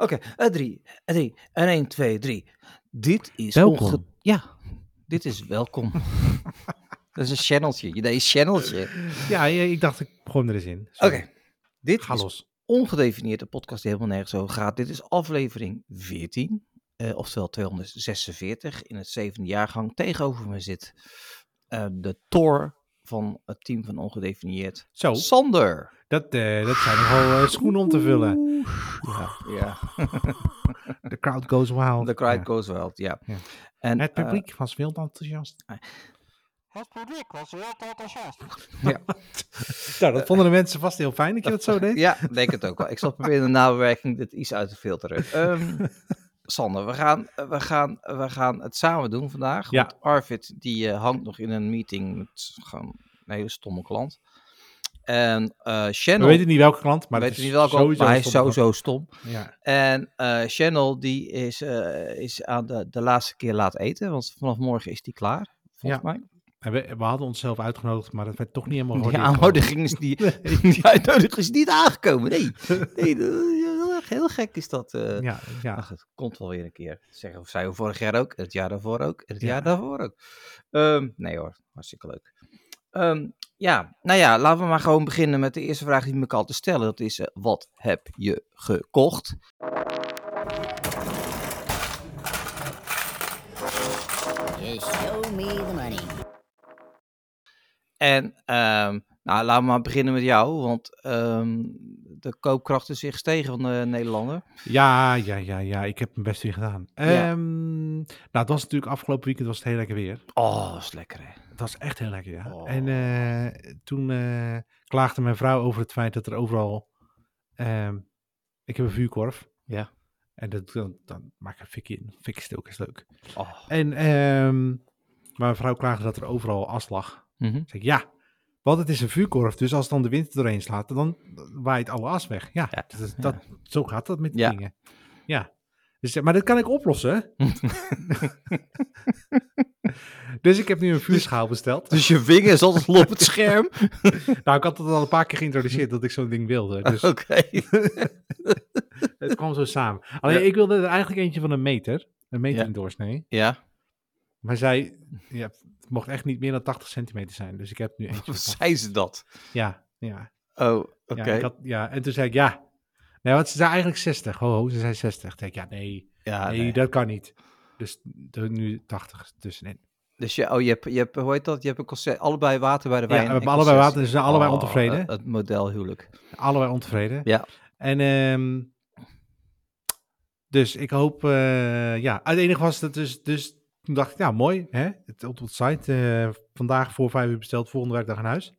Oké, 3. En 1, 2, 3. Dit is Welkom. dit is welkom. Dat is een channeltje. Nee, channeltje. Ja, ik dacht ik begon er eens in. Oké, dit Ga is los. ongedefinieerde podcast die helemaal nergens over gaat. Dit is aflevering 14, oftewel 246 in het 7e jaargang. Tegenover me zit de Thor van het team van Ongedefinieerd. Zo, Sander. dat zijn nogal schoenen om te vullen. Ja. The crowd goes wild. The crowd Ja. goes wild, ja. Ja. En, Het publiek was wild enthousiast. Het publiek was heel enthousiast. Ja. Nou, dat vonden de mensen vast heel fijn dat je dat zo deed. Ja, denk het ook wel. Ik zal proberen in de nabewerking dit iets uit te filteren. Sander, we gaan het samen doen vandaag. Ja. Want Arvid die hangt nog in een meeting met gewoon een hele stomme klant. En Channel... We weten niet welke klant, maar we het weten is niet welke, sowieso maar hij is stom. sowieso stom. Ja. En Channel die is aan de laatste keer laat eten. Want vanaf morgen is die klaar, volgens mij. En we hadden onszelf uitgenodigd, maar dat werd toch niet helemaal Die gewaardeerd. aanhouding is die uitnodiging is niet aangekomen. Nee, heel gek is dat. Ja. Ach, het komt wel weer een keer. Zeggen of zij vorig jaar ook, het jaar daarvoor ook, het Ja. jaar daarvoor ook. Nee hoor, hartstikke leuk. Laten we maar gewoon beginnen met de eerste vraag die ik me altijd stellen. Dat is, wat heb je gekocht? Just show me the money. En laten we maar beginnen met jou, want de koopkracht is weer gestegen van de Nederlander. Ja, ik heb mijn best weer gedaan. Ja. Nou, het was natuurlijk afgelopen weekend was het heel lekker weer. Oh, dat is lekker hè. Het was echt heel lekker, ja. Oh. En toen klaagde mijn vrouw over het feit dat er overal... ik heb een vuurkorf. Ja. En dan maak ik een fikje in. Fikstoken is leuk. Oh. En maar mijn vrouw klaagde dat er overal as lag. Mhm. Ik zeg, ja, want het is een vuurkorf. Dus als dan de wind er doorheen slaat, dan waait alle as weg. Ja, Ja. zo gaat dat met die Ja. dingen. Ja. Dus, maar dat kan ik oplossen. Dus ik heb nu een vuurschaal besteld. Dus je vinger is altijd al op het scherm? Nou, ik had het al een paar keer geïntroduceerd dat ik zo'n ding wilde. Dus Oké. het kwam zo samen. Alleen, Ja. ik wilde er eigenlijk eentje van een meter. Een meter Ja. in doorsnee. Ja, Maar zij, het mocht echt niet meer dan 80 centimeter zijn. Dus ik heb nu eentje van 80. zei ze dat? Ja. Oh, oké. En toen zei ik, ja. Nee, want ze zei eigenlijk 60. Ho, ze zei 60. Toen zei ik, ja, nee, Nee. dat kan niet. Dus nu 80 tussenin. Dus je hebt, hoe heet dat? Je hebt een concert, allebei water bij de Ja, wijn. we en hebben allebei concessie. water, ze zijn allebei ontevreden. Het modelhuwelijk. Allebei ontevreden. Ja. En dus ik hoop, het enige was dat dus toen dacht ik, ja, mooi, hè? Het op de site, vandaag voor 5 uur besteld, volgende werkdag aan huis.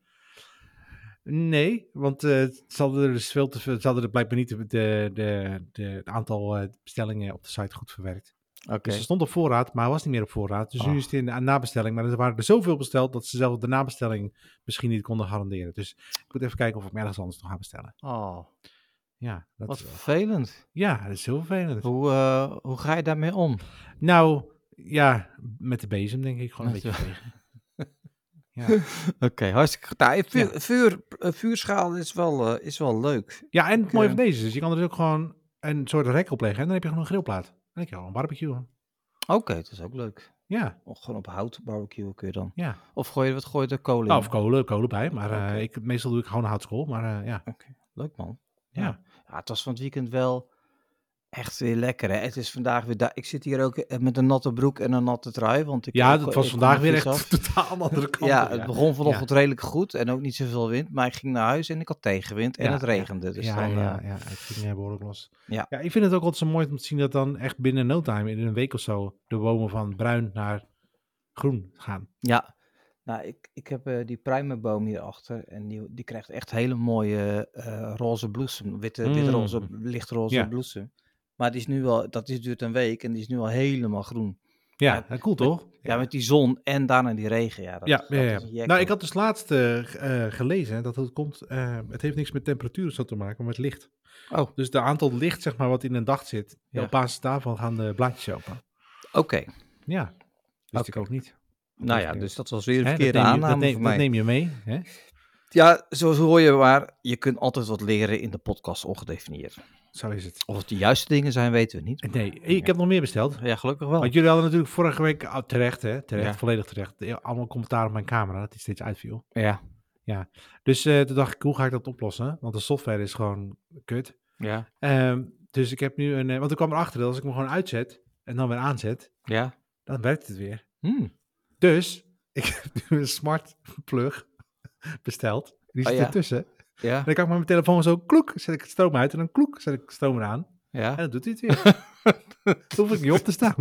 Nee, want ze hadden er dus veel te veel, ze hadden er blijkbaar niet de aantal bestellingen op de site goed verwerkt. Oké. Dus er stond op voorraad, maar hij was niet meer op voorraad. Dus nu is het in de nabestelling, maar er waren er zoveel besteld dat ze zelf de nabestelling misschien niet konden garanderen. Dus ik moet even kijken of ik me ergens anders nog ga bestellen. Oh, Ja, dat wat is vervelend. ja, dat is heel vervelend. Hoe ga je daarmee om? Nou, ja, met de bezem denk ik gewoon een Met beetje tegen. Ja. Oké, hartstikke goed. Nou, vuurschaal is wel leuk. Ja, en het mooie van deze is, je kan er dus ook gewoon een soort rek op leggen en dan heb je gewoon een grillplaat. Dan heb je gewoon een barbecue. Oké, dat is ook leuk. Ja, Of gewoon op hout barbecue kun je dan. ja. Of gooi je er kolen in? Nou, of kolen bij, maar meestal doe ik gewoon houtskool, maar ja. Oké, leuk man. Ja. Ja, het was van het weekend wel echt weer lekker hè. Het is vandaag weer, ik zit hier ook met een natte broek en een natte trui. Want Het was vandaag weer echt af. totaal een andere kant. Ja, het begon vanochtend redelijk goed en ook niet zoveel wind. Maar ik ging naar huis en ik had tegenwind en het regende. Dus het ging behoorlijk los. Ja. Ja, ik vind het ook altijd zo mooi om te zien dat dan echt binnen no time, in een week of zo, de bomen van bruin naar groen gaan. Ja, nou ik heb die pruimenboom hierachter en die krijgt echt hele mooie roze bloesem. Witroze, lichtroze bloesem. Maar die is nu wel, duurt een week en die is nu al helemaal groen. Ja, cool toch? Ja, met die zon en daarna die regen. Ja, dat is een jek, nou, ik had dus laatst gelezen dat het komt, het heeft niks met temperatuur zo te maken, maar met licht. Oh. Dus de aantal licht, zeg maar, wat in een dag zit, op basis daarvan gaan de blaadjes open. Oké. Ja, wist ik ook niet. Nou ja, dus dat was weer een verkeerde aanname voor mij. Dat neem je mee, hè? Ja, zoals hoor je maar, je kunt altijd wat leren in de podcast Ongedefinieerd. Zo is het. Of het de juiste dingen zijn, weten we niet. Nee, ik heb nog meer besteld. Ja, gelukkig wel. Want jullie hadden natuurlijk vorige week terecht, Ja. volledig terecht. Allemaal commentaar op mijn camera, dat die steeds uitviel. Ja. Dus toen dacht ik, hoe ga ik dat oplossen? Want de software is gewoon kut. Ja. Dus ik heb nu want ik kwam erachter dat als ik hem gewoon uitzet en dan weer aanzet, Ja. dan werkt het weer. Hmm. Dus ik heb nu een smart plug besteld. Die zit Oh, ja. ertussen. Ja. En dan kan ik met mijn telefoon zo kloek, zet ik het stroom uit en dan kloek, zet ik het stroom eraan. En Ja. dan doet hij het weer. Dan hoef ik niet op te staan.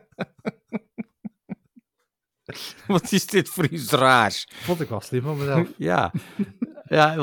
Wat is dit voor iets raars? Vond ik wel slim van mezelf. Ja. Ja,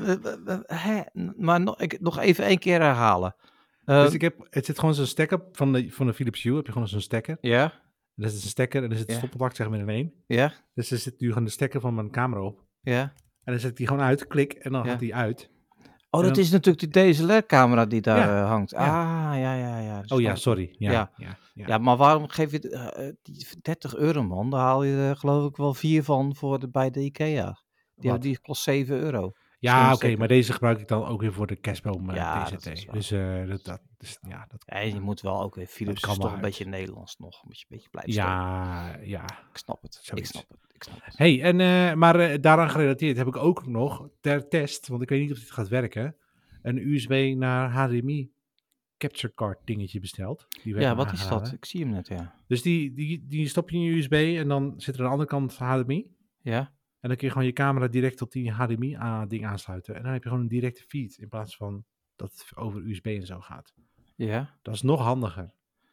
maar nog even 1 keer herhalen. Dus het zit gewoon zo'n stekker van de Philips Hue. Heb je gewoon zo'n stekker. Ja. En dat is een stekker en er zit Ja. stopcontact zeg maar in één. Ja. Dus er zit nu gewoon de stekker van mijn camera op. Ja. En dan zet ik die gewoon uit, klik en dan Ja. gaat die uit. Oh, En dat dan- is natuurlijk die DSLR-camera die daar Ja. hangt. Ja. Ah, ja. Oh ja, sorry. Ja. Ja, maar waarom geef je die €30, man? Daar haal je er geloof ik wel 4 van bij de IKEA. Wat? Die kost €7. Ja, Slim oké, stekker. maar deze gebruik ik dan ook weer voor de kerstboom Ja, TCT. dat is waar. Dus dat En je moet wel ook weer Philips kan is toch wel een uit. beetje Nederlands nog. Een beetje blijven staan. ja. Ik snap het. Zoiets. Ik snap het. Hey, en maar daaraan gerelateerd heb ik ook nog ter test, want ik weet niet of dit gaat werken, een USB naar HDMI capture card dingetje besteld. Die werd Ja, me wat is aangeraden. dat? Ik zie hem net, ja. Dus die stop je in je USB en dan zit er aan de andere kant HDMI. Ja? En dan kun je gewoon je camera direct op die HDMI-ding aansluiten. En dan heb je gewoon een directe feed in plaats van dat het over USB en zo gaat. Ja? Dat is nog handiger.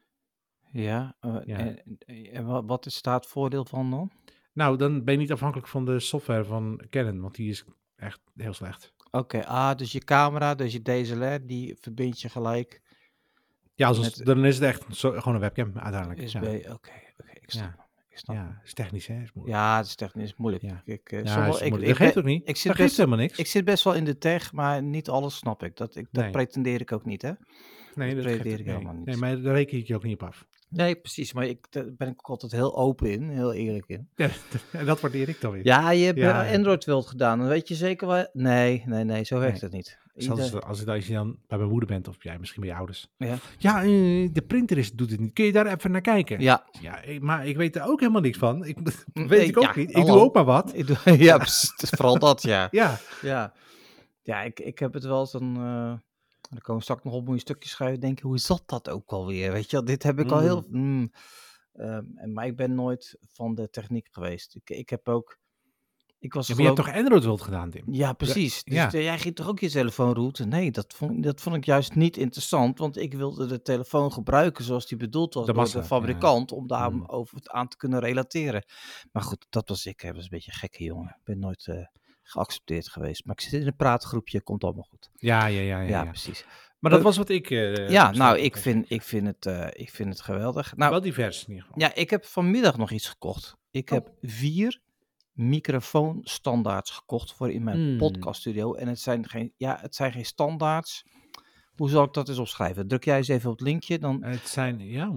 Ja? Ja. En wat is daar het voordeel van dan? Nou, dan ben je niet afhankelijk van de software van Canon, want die is echt heel slecht. Oké, dus je camera, dus je DSLR, die verbind je gelijk Ja, Met- dan is het echt gewoon een webcam uiteindelijk. USB. Ja, Oké, ik snap Ja. hem. Ik snap hem. ja, is technisch hè, is moeilijk. Ja, het is technisch moeilijk. Ja. Ik, Ja, sommige- is ik- moeilijk. ik Dat geeft ben- ook niet. ik zit Dat geeft best- helemaal niks. Ik zit best wel in de tech, maar niet alles snap ik. Dat Nee. pretendeer ik ook niet, hè? Nee, dat pretendeer geeft ik nee. helemaal niet. Nee, maar daar reken ik je ook niet op af. Nee, precies. Maar daar ben ik ook altijd heel open in, heel eerlijk in. Ja, en dat waardeer ik dan weer. Ja, je hebt Ja. Android World gedaan. Dan weet je zeker waar... Nee, zo werkt Nee. het niet. Zelfs als je dan bij mijn moeder bent of jij misschien bij je ouders. Ja. Ja, de printer doet het niet. Kun je daar even naar kijken? Ja. Maar ik weet er ook helemaal niks van. Weet Nee, ik ook ja, niet. Ik hallo. doe ook maar wat. Ja, precies, het is vooral dat, ja. Ja, Ja, ik heb het wel eens dan... dan komen we straks nog op, moet je een stukje schrijven. Denk je, hoe zat dat ook alweer? Weet je wel, dit heb ik al heel... maar ik ben nooit van de techniek geweest. Ik heb ook... Ik was maar je hebt toch Android World gedaan, Tim? Ja, precies. Dus ja. jij ging toch ook je telefoon routen? Nee, dat vond ik juist niet interessant. Want ik wilde de telefoon gebruiken zoals die bedoeld was De door massa, de fabrikant. Om daar Mm. over aan te kunnen relateren. Maar goed, dat was ik. Ik was een beetje een gekke jongen. Ik ben nooit geaccepteerd geweest. Maar ik zit in een praatgroepje. Komt allemaal goed. Ja. Precies. Maar dat was wat ik... Ja, nou, ik vind het geweldig. Nou, Wel divers in ieder geval. ja, ik heb vanmiddag nog iets gekocht. Ik heb 4 microfoonstandaards gekocht voor in mijn podcaststudio. En het zijn geen standaards. Hoe zal ik dat eens opschrijven? Druk jij eens even op het linkje. Dan, Het zijn...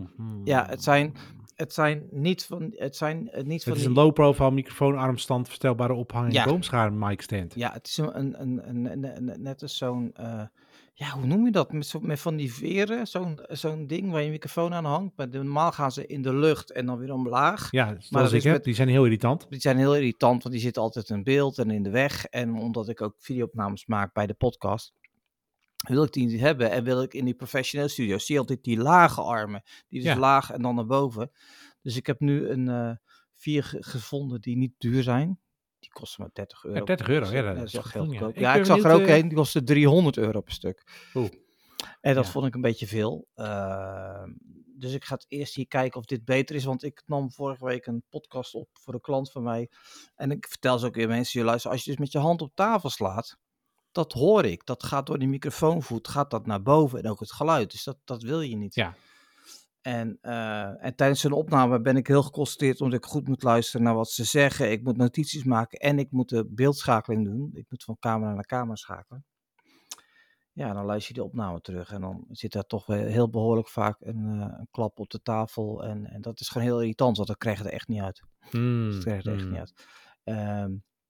het zijn niet van... Het Het is een low-profile microfoon, armstand, verstelbare ophanging, Ja. boomschaar, mic stand. Ja, het is net als zo'n... hoe noem je dat? Met van die veren, zo'n ding waar je microfoon aan hangt. Maar normaal gaan ze in de lucht en dan weer omlaag. Ja, dat zoals ik is heb, met- die zijn heel irritant. Die zijn heel irritant, want die zitten altijd in beeld en in de weg. En omdat ik ook videoopnames maak bij de podcast, wil ik die niet hebben. En wil ik in die professionele studio's, zie je altijd die lage armen. Die dus Ja. laag en dan naar boven. Dus ik heb nu een 4 gevonden die niet duur zijn. Die kosten maar €30. Ja, €30, ja, dat dat is is wel goed geld doen, ja. goedkoop. Ik Ja, ben ik zag er benieuwd, ook een, die kostte €300 per stuk. Oeh. En dat Ja. vond ik een beetje veel. Dus ik ga het eerst hier kijken of dit beter is. Want ik nam vorige week een podcast op voor een klant van mij. En ik vertel ze ook weer mensen, luister, als je dus met je hand op tafel slaat, dat hoor ik. Dat gaat door die microfoonvoet, gaat dat naar boven en ook het geluid. Dus dat wil je niet. Ja. En tijdens een opname ben ik heel geconcentreerd omdat ik goed moet luisteren naar wat ze zeggen. Ik moet notities maken en ik moet de beeldschakeling doen. Ik moet van camera naar camera schakelen. Ja, dan luister je de opname terug en dan zit daar toch wel heel behoorlijk vaak een klap op de tafel. En dat is gewoon heel irritant, want dat krijg je er echt niet uit. Dat krijg je er echt niet uit.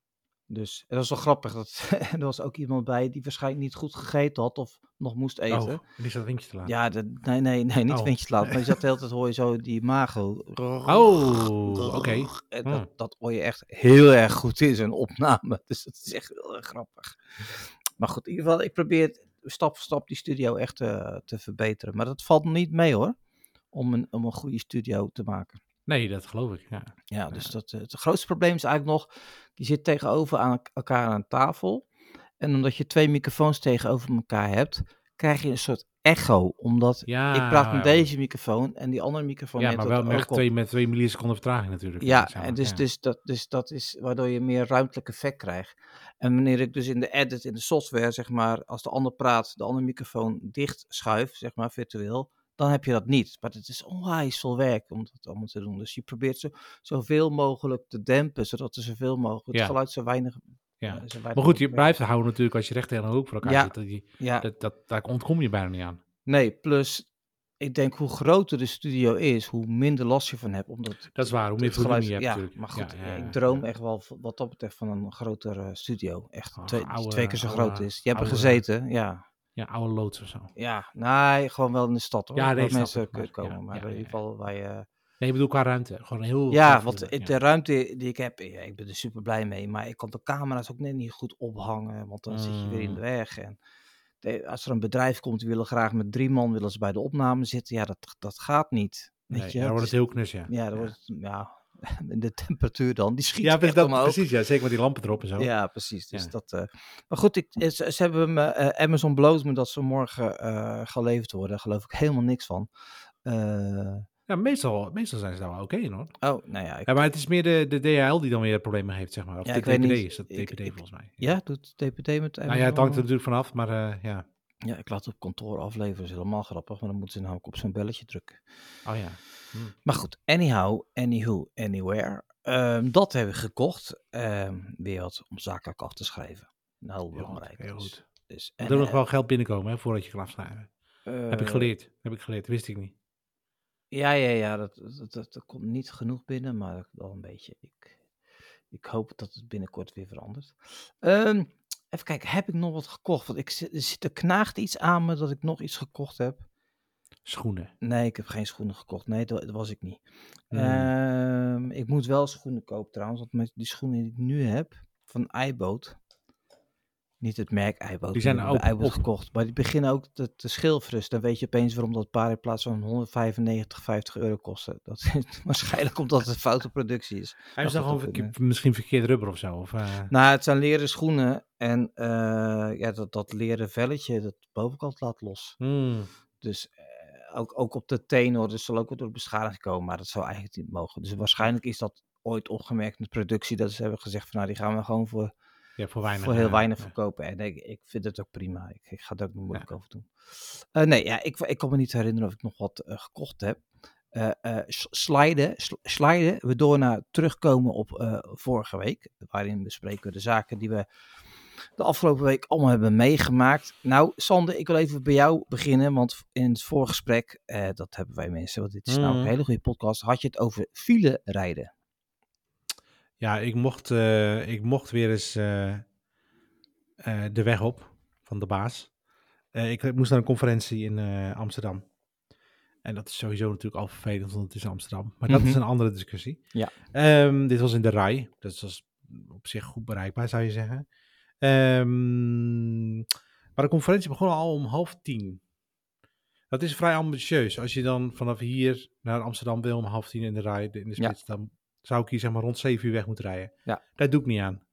Dus en dat is wel grappig. Er was ook iemand bij die waarschijnlijk niet goed gegeten had of nog moest eten. Oh, en die zat windje te laten. Ja, nee, niet Oh. windje te laten. Maar je zat de hele tijd, hoor je zo die imago. Oh, oké. En dat hoor je echt heel erg goed in zo'n opname. Dus dat is echt heel erg grappig. Maar goed, in ieder geval, ik probeer stap voor stap die studio echt te verbeteren. Maar dat valt niet mee hoor, om een goede studio te maken. Nee, dat geloof ik, ja. Ja, dus het grootste probleem is eigenlijk nog, je zit tegenover aan elkaar aan tafel. En omdat je 2 microfoons tegenover elkaar hebt, krijg je een soort echo. Omdat Ja, ik praat met deze microfoon en die andere microfoon ja, neemt maar dat wel ook op. met 2 milliseconden vertraging natuurlijk. Ja, zeg maar. en dus dat is waardoor je meer ruimtelijk effect krijgt. En wanneer ik dus in de edit, in de software, zeg maar, als de ander praat, de andere microfoon dicht schuif, zeg maar, virtueel, dan heb je dat niet. Maar het is onwijs veel werk om dat allemaal te doen. Dus je probeert zoveel mogelijk te dempen, zodat er zoveel mogelijk het Ja. geluid zo weinig... Ja. zo weinig Maar goed, je mogelijk blijft houden natuurlijk als je recht tegen een hoek voor elkaar Ja, zit. ja. Daar ontkom je bijna niet aan. Nee, plus, ik denk hoe groter de studio is, hoe minder last je van hebt. Omdat Dat is waar, hoe meer het geluid... volume je hebt Ja, natuurlijk. maar goed, Ja, ik droom echt wel wat dat betreft van een grotere studio. Echt Ach, die 2 keer zo groot is. Je hebt er oude- gezeten, ja. Ja, oude loods of zo. Ja, nee, gewoon wel in de stad hoor. Ja, nee, waar snap mensen ik, maar kunnen komen. ja, Maar ja, in ieder geval waar je... Nee, ik bedoel qua ruimte. Gewoon een heel Ja, groot want volume, de ruimte die ik heb, ja, ik ben er super blij mee. Maar ik kan de camera's ook net niet goed ophangen, want dan zit je weer in de weg. En als er een bedrijf komt, die willen graag met 3 man willen ze bij de opname zitten. Ja, dat gaat niet. Weet Nee, je? dan wordt het heel knus, ja. Ja, dan wordt het, de temperatuur dan, die schiet Ja, echt omhoog. precies. Ja, zeker met die lampen erop en zo. Ja, precies. Dus Ja. dat, maar goed, ze hebben me, Amazon belooft me dat ze morgen geleverd worden. Daar geloof ik helemaal niks van. Ja, meestal zijn ze daar wel oké in, hoor. Oh, nou ja. Ja, maar het is meer de DHL die dan weer problemen heeft, zeg maar. Of Ja, de ik weet DPD niet. is dat DPD volgens mij. Ja, doet DPD met Amazon? Nou ja, het hangt er natuurlijk vanaf, maar ja. Ja, ik laat het op kantoor afleveren. Dat is helemaal grappig, maar dan moeten ze namelijk op zo'n belletje drukken. Oh ja. Maar goed, anywho, anywhere. Dat hebben we gekocht. Weer wat om zakelijk af te schrijven. Nou, heel belangrijk. Heel goed. Dus, Er moet nog wel geld binnenkomen, hè, voordat je kan afschrijven. Heb ik geleerd. Dat wist ik niet. Ja, dat komt niet genoeg binnen, maar wel een beetje. Ik hoop dat het binnenkort weer verandert. Even kijken, heb ik nog wat gekocht? Want er knaagt iets aan me dat ik nog iets gekocht heb. Schoenen. Nee, ik heb geen schoenen gekocht. Nee, dat was ik niet. Hmm. Ik moet wel schoenen kopen trouwens, want met die schoenen die ik nu heb, van Eiboot. Niet het merk Eiboot. Die zijn ook Eiboot op. gekocht. Maar die beginnen ook te schilferen. Dan weet je opeens waarom dat paar in plaats van €195,50 kosten. Dat is waarschijnlijk omdat het een foute productie is. Hij is Dat dan gaat gewoon ook misschien verkeerd rubber of zo. Of, Nou, het zijn leren schoenen en dat leren velletje, dat bovenkant laat los. Dus ook op de teen hoor, dus zal ook wel door beschadiging komen, maar dat zou eigenlijk niet mogen. Dus waarschijnlijk is dat ooit opgemerkt in de productie, dat ze hebben gezegd van nou, die gaan we gewoon voor heel weinig verkopen. En ik vind het ook prima. Ik ga er ook niet moeilijk over doen. Ik kan me niet herinneren of ik nog wat gekocht heb. Sliden we door naar terugkomen op vorige week, waarin bespreken we de zaken die we de afgelopen week allemaal hebben meegemaakt. Nou, Sander, ik wil even bij jou beginnen, want in het voorgesprek, dat hebben wij mensen, want dit is nou een hele goede podcast, had je het over file rijden. Ja, ik mocht weer eens de weg op van de baas. Ik moest naar een conferentie in Amsterdam. En dat is sowieso natuurlijk al vervelend, want het is Amsterdam. Maar dat is een andere discussie. Ja. Dit was in de RAI. Dat was op zich goed bereikbaar, zou je zeggen. Maar de conferentie begon al om 9:30. Dat is vrij ambitieus. Als je dan vanaf hier naar Amsterdam wil om 9:30 in de RAI, in de spits, dan zou ik hier zeg maar rond 7 uur weg moeten rijden. Ja. Dat doe ik niet aan.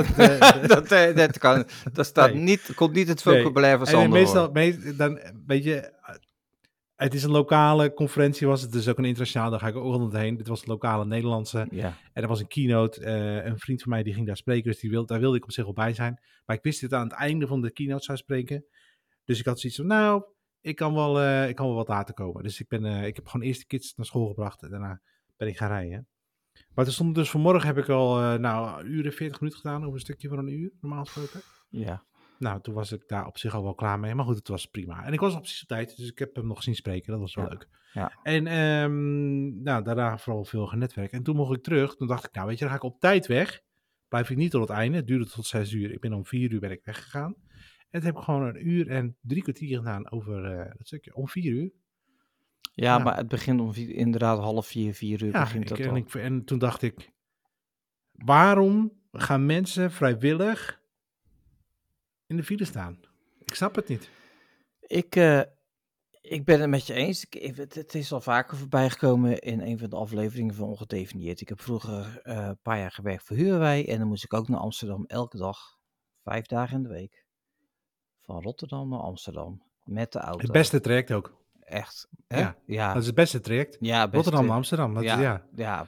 Komt niet het vocabulaire van Sander. Dan weet je, het is een lokale conferentie, was het dus ook een internationaal, daar ga ik ook altijd heen. Dit was een lokale Nederlandse. Ja. En er was een keynote, een vriend van mij die ging daar spreken, dus daar wilde ik op zich wel bij zijn. Maar ik wist dat aan het einde van de keynote zou spreken. Dus ik had zoiets van, nou, ik kan wel wat later komen. Dus ik heb gewoon eerst de kids naar school gebracht en daarna ben ik gaan rijden. Maar toen stond dus vanmorgen heb ik al een uur en 40 minuten gedaan, over een stukje van een uur, normaal gesproken. Ja. Nou, toen was ik daar op zich al wel klaar mee, maar goed, het was prima. En ik was nog precies op tijd, dus ik heb hem nog zien spreken, dat was wel leuk. Ja. En daarna vooral veel genetwerk. En toen mocht ik terug, toen dacht ik, nou weet je, dan ga ik op tijd weg, blijf ik niet tot het einde. Het duurde tot 6 uur. Ik ben om 4 uur ben ik weggegaan. En het heb ik gewoon 1 uur en 3 kwartier gedaan over dat stukje. Om 4 uur. Ja, Ja. maar het begint om inderdaad 3:30, 4 uur Ja, begint dat al. en toen dacht ik, waarom gaan mensen vrijwillig in de file staan? Ik snap het niet. Ik ben het met je eens. Het is al vaker voorbij gekomen in een van de afleveringen van Ongedefinieerd. Ik heb vroeger een paar jaar gewerkt voor Huurwij. En dan moest ik ook naar Amsterdam elke dag, 5 dagen in de week. Van Rotterdam naar Amsterdam. Met de auto. Het beste traject ook. Echt. Hè? Ja, Ja. dat is het beste traject. Ja, best, Rotterdam naar Amsterdam. Dat ja, is, ja. ja.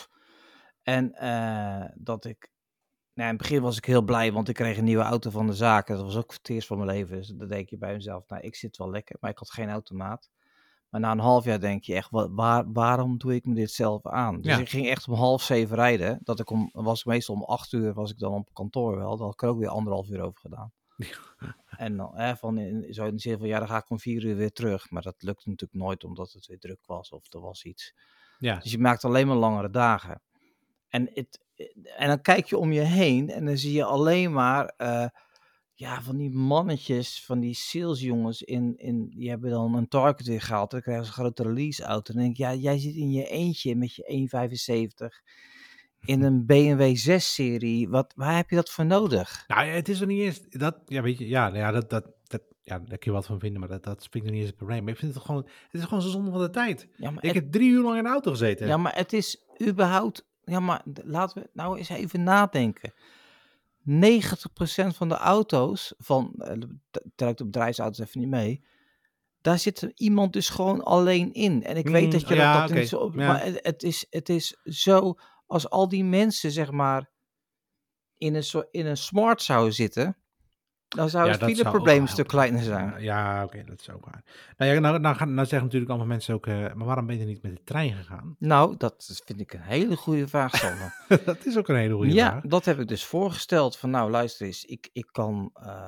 En dat ik... Nou, in het begin was ik heel blij, want ik kreeg een nieuwe auto van de zaak. Dat was ook het eerst van mijn leven. Dus dan denk je bij mezelf, nou, ik zit wel lekker, maar ik had geen automaat. Maar na een half jaar denk je echt, waarom doe ik me dit zelf aan? Dus Ja. ik ging echt om 6:30 rijden. Was meestal om 8 uur was ik dan op kantoor wel. Daar had ik er ook weer 1,5 uur over gedaan. En dan zo in de zin van, ja, dan ga ik om 4 uur weer terug. Maar dat lukte natuurlijk nooit, omdat het weer druk was of er was iets. Ja. Dus je maakt alleen maar langere dagen. En dan kijk je om je heen en dan zie je alleen maar van die mannetjes, van die salesjongens die hebben dan een target weer gehaald. Dan krijgen ze een grote release auto. En dan denk ik, ja, jij zit in je eentje met je 1,75 in een BMW 6-serie. Waar heb je dat voor nodig? Nou, het is er niet eens, dat, ja, weet je, daar kun je wat van vinden, maar dat vind ik nog niet eens het probleem. Maar ik vind het is gewoon zo zonde van de tijd. Ja, maar Ik heb 3 uur lang in de auto gezeten. Ja, maar het is überhaupt... Ja, maar laten we nou eens even nadenken. 90% van de auto's, trekt de bedrijfsauto's even niet mee, daar zit iemand dus gewoon alleen in. En ik weet dat je dat niet zo... Ja. Maar het is zo, als al die mensen, zeg maar, in een smart zouden zitten, dan zou het fileprobleem een stuk kleiner zijn. Ja, oké, dat is ook waar. Nou ja, nou zeggen natuurlijk allemaal mensen ook, maar waarom ben je niet met de trein gegaan? Nou, dat vind ik een hele goede vraag, Sander. Dat is ook een hele goede vraag. Ja, dat heb ik dus voorgesteld. Van nou, luister eens, ik kan...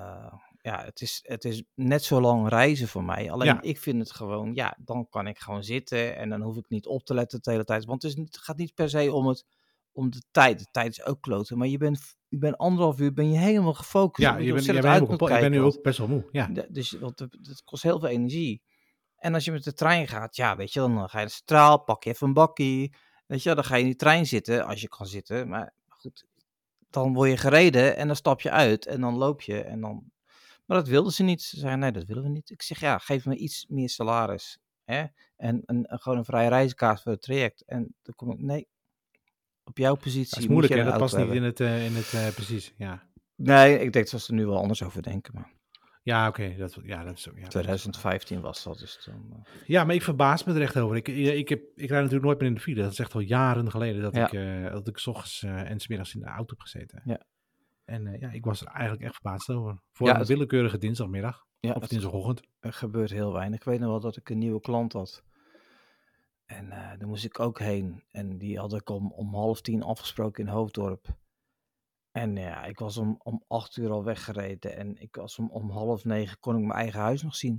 het is net zo lang reizen voor mij. Alleen ik vind het gewoon... Ja, dan kan ik gewoon zitten en dan hoef ik niet op te letten de hele tijd. Want het gaat niet per se om de tijd. De tijd is ook kloten. Maar je bent 1,5 uur ben je helemaal gefocust. Ja, je bent nu ook best wel moe. Ja. Want het kost heel veel energie. En als je met de trein gaat, ja, weet je, dan ga je naar Centraal, pak je even een bakkie. Weet je, dan ga je in die trein zitten, als je kan zitten. Maar goed, dan word je gereden en dan stap je uit en dan loop je. Maar dat wilden ze niet. Ze zeiden, nee, dat willen we niet. Ik zeg, ja, geef me iets meer salaris. Hè? En gewoon een vrije reiskaart voor het traject. En dan kom ik, nee, op jouw positie Dat is moeilijk, moet je hè? een Dat past auto niet hebben. in het precies, ja. Nee, ik denk dat ze er nu wel anders over denken. Maar Ja, oké, dat is ook... Ja, 2015 was dat dus dan... Ja, maar ik verbaas me er echt over. Ik rijd natuurlijk nooit meer in de file. Dat is echt al jaren geleden dat ik 's ochtends en 's middags in de auto heb gezeten. Ja. En ik was er eigenlijk echt verbaasd over. Voor een willekeurige dinsdagmiddag of dinsdagochtend. Er gebeurt heel weinig. Ik weet nog wel dat ik een nieuwe klant had. En daar moest ik ook heen. En die had ik om 9:30 afgesproken in Hoofddorp. En ja, ik was om 8 uur al weggereden. En ik was om 8:30 kon ik mijn eigen huis nog zien.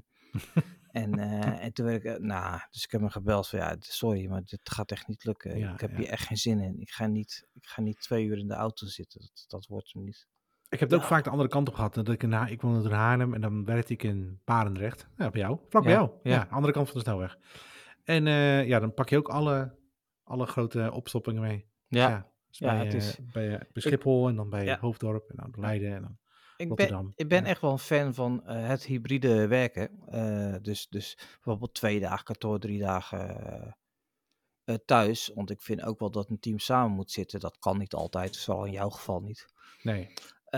En toen werd ik, dus ik heb hem gebeld van ja, sorry, maar dit gaat echt niet lukken. Ik heb hier echt geen zin in. Ik ga niet 2 uur in de auto zitten. Dat wordt hem niet. Ik heb het ook vaak de andere kant op gehad. Dat ik woonde in Haarlem en dan werkte ik in Barendrecht. Ja, bij jou. Vlak bij jou. Ja, andere kant van de snelweg. En dan pak je ook alle grote opstoppingen mee. Ja. Dus het is... bij Schiphol en dan bij Hoofddorp en dan Leiden en dan Rotterdam. Ik ben echt wel een fan van het hybride werken. Dus bijvoorbeeld 2 dagen kantoor, 3 dagen thuis. Want ik vind ook wel dat een team samen moet zitten. Dat kan niet altijd, vooral in jouw geval niet. Nee.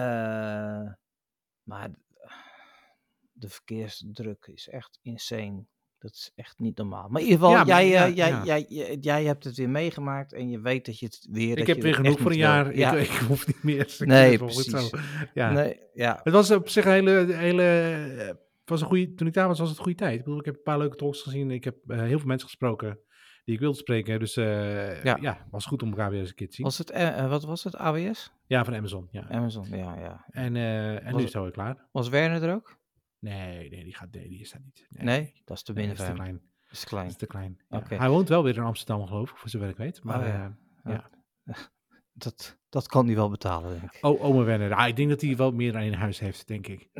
Maar de verkeersdruk is echt insane. Dat is echt niet normaal. Maar in ieder geval, jij hebt het weer meegemaakt en je weet dat je het weer... Ik heb weer genoeg voor een jaar. Ik hoef niet meer. Nee, precies. Zo. Ja. Nee, ja. Het was op zich een hele was een goede... Toen ik daar was het een goede tijd. Ik bedoel, ik heb een paar leuke talks gezien. Ik heb heel veel mensen gesproken die ik wilde spreken. Dus was goed om elkaar weer eens een keer te zien. Was het, wat was het, AWS? Ja, van Amazon. Ja. Amazon, ja. En nu is het alweer klaar. Was Werner er ook? Nee, die is daar niet. Nee, dat is te binnen van hem. Dat is klein. Dat is te klein. Ja. Okay. Hij woont wel weer in Amsterdam, geloof ik, voor zover ik weet. Maar dat Dat kan hij wel betalen, denk ik. Oh, ome Werner. Ik denk dat hij wel meer dan één huis heeft, denk ik.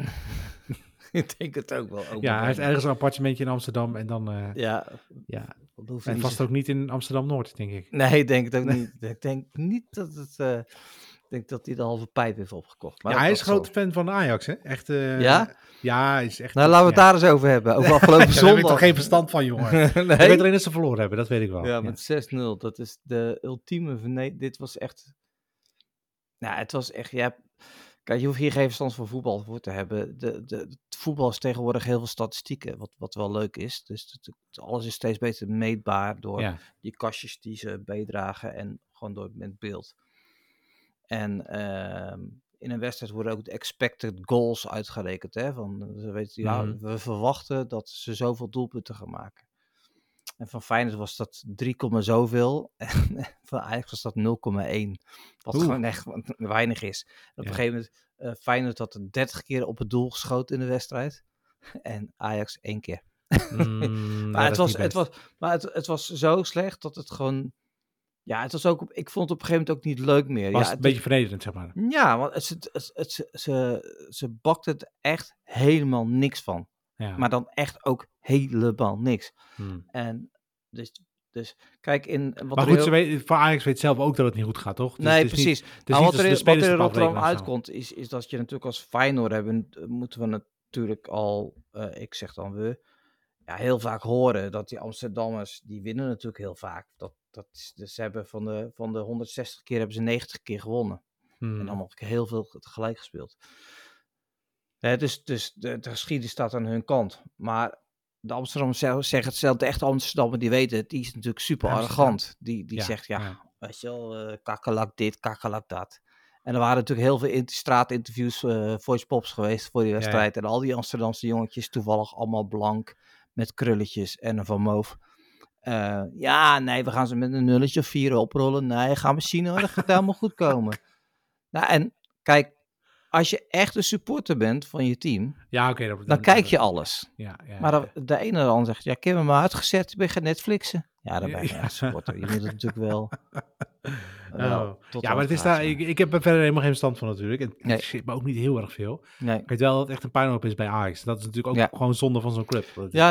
Ik denk het ook wel. Hij heeft ergens een appartementje in Amsterdam en dan... Ja. ja. Dat hoeft En niet vast zo- ook niet in Amsterdam-Noord, denk ik. Nee, ik denk het ook niet. Ik denk niet dat het... ik denk dat hij de halve pijp heeft opgekocht. Maar Ja, hij is dat een grote zal. fan van Ajax, hè? Echt, Ja? Ja, hij is echt... Nou, laten we het ja. daar eens over hebben. Over afgelopen Daar heb ik zondag. toch geen verstand van, jongen. Ik weet Nee? alleen dat ze verloren hebben, dat weet ik wel. Ja, met 6-0. Dat is de ultieme vernedering. Dit was echt... Nou, het was echt... Ja, kijk, je hoeft hier geen verstand van voetbal voor te hebben. Het voetbal is tegenwoordig heel veel statistieken, wat wel leuk is. Dus alles is steeds beter meetbaar door Ja. die kastjes die ze bijdragen en gewoon door met beeld. En in een wedstrijd worden ook de expected goals uitgerekend. Hè? Ze weten, we verwachten dat ze zoveel doelpunten gaan maken. En van Feyenoord was dat 3, zoveel. En van Ajax was dat 0,1. Wat gewoon echt weinig is. En op een gegeven moment, Feyenoord had 30 keer op het doel geschoten in de wedstrijd. En Ajax 1 keer. Maar het was zo slecht dat het gewoon... Ja, het was ook... Ik vond het op een gegeven moment ook niet leuk meer. Was ja, een beetje vernederend, zeg maar. Ja, want ze bakte het echt helemaal niks van. Ja. Maar dan echt ook helemaal niks. Hmm. En dus kijk, Maar goed, voor Ajax weet zelf ook dat het niet goed gaat, toch? Dus nee, het is precies. Niet, Nou, wat er in Rotterdam uitkomt, uitkomt, is dat je natuurlijk als Feyenoord hebben, moeten we natuurlijk al, ik zeg dan heel vaak horen dat die Amsterdammers, die winnen natuurlijk heel vaak. Dus ze hebben van de 160 keer hebben ze 90 keer gewonnen. En dan nog heel veel tegelijk gespeeld. Dus de geschiedenis staat aan hun kant. Maar de Amsterdammers zeggen hetzelfde. De echte Amsterdammer, die weten het, die is natuurlijk super arrogant. Die zegt, weet je wel, kakkelak dit, kakkelak dat. En er waren natuurlijk heel veel straatinterviews, voice pops geweest voor die wedstrijd. Ja. En al die Amsterdamse jongetjes, toevallig allemaal blank, met krulletjes en een Van Moof. We gaan ze met een 0 of 4 oprollen. Nee, gaan we zien hoor, dat gaat helemaal goed komen. Nou, en kijk, als je echt een supporter bent van je team, dan kijk je alles. Maar de ene of de ander zegt, ik heb hem uitgezet, ik ben gaan Netflixen. Ja, dan ben je echt een supporter. Je moet het natuurlijk wel... maar het is daar, ik heb er verder helemaal geen verstand van natuurlijk. En het zit me ook niet heel erg veel. Nee. Ik weet wel dat het echt een puinhoop is bij Ajax. Dat is natuurlijk ook gewoon zonde van zo'n club.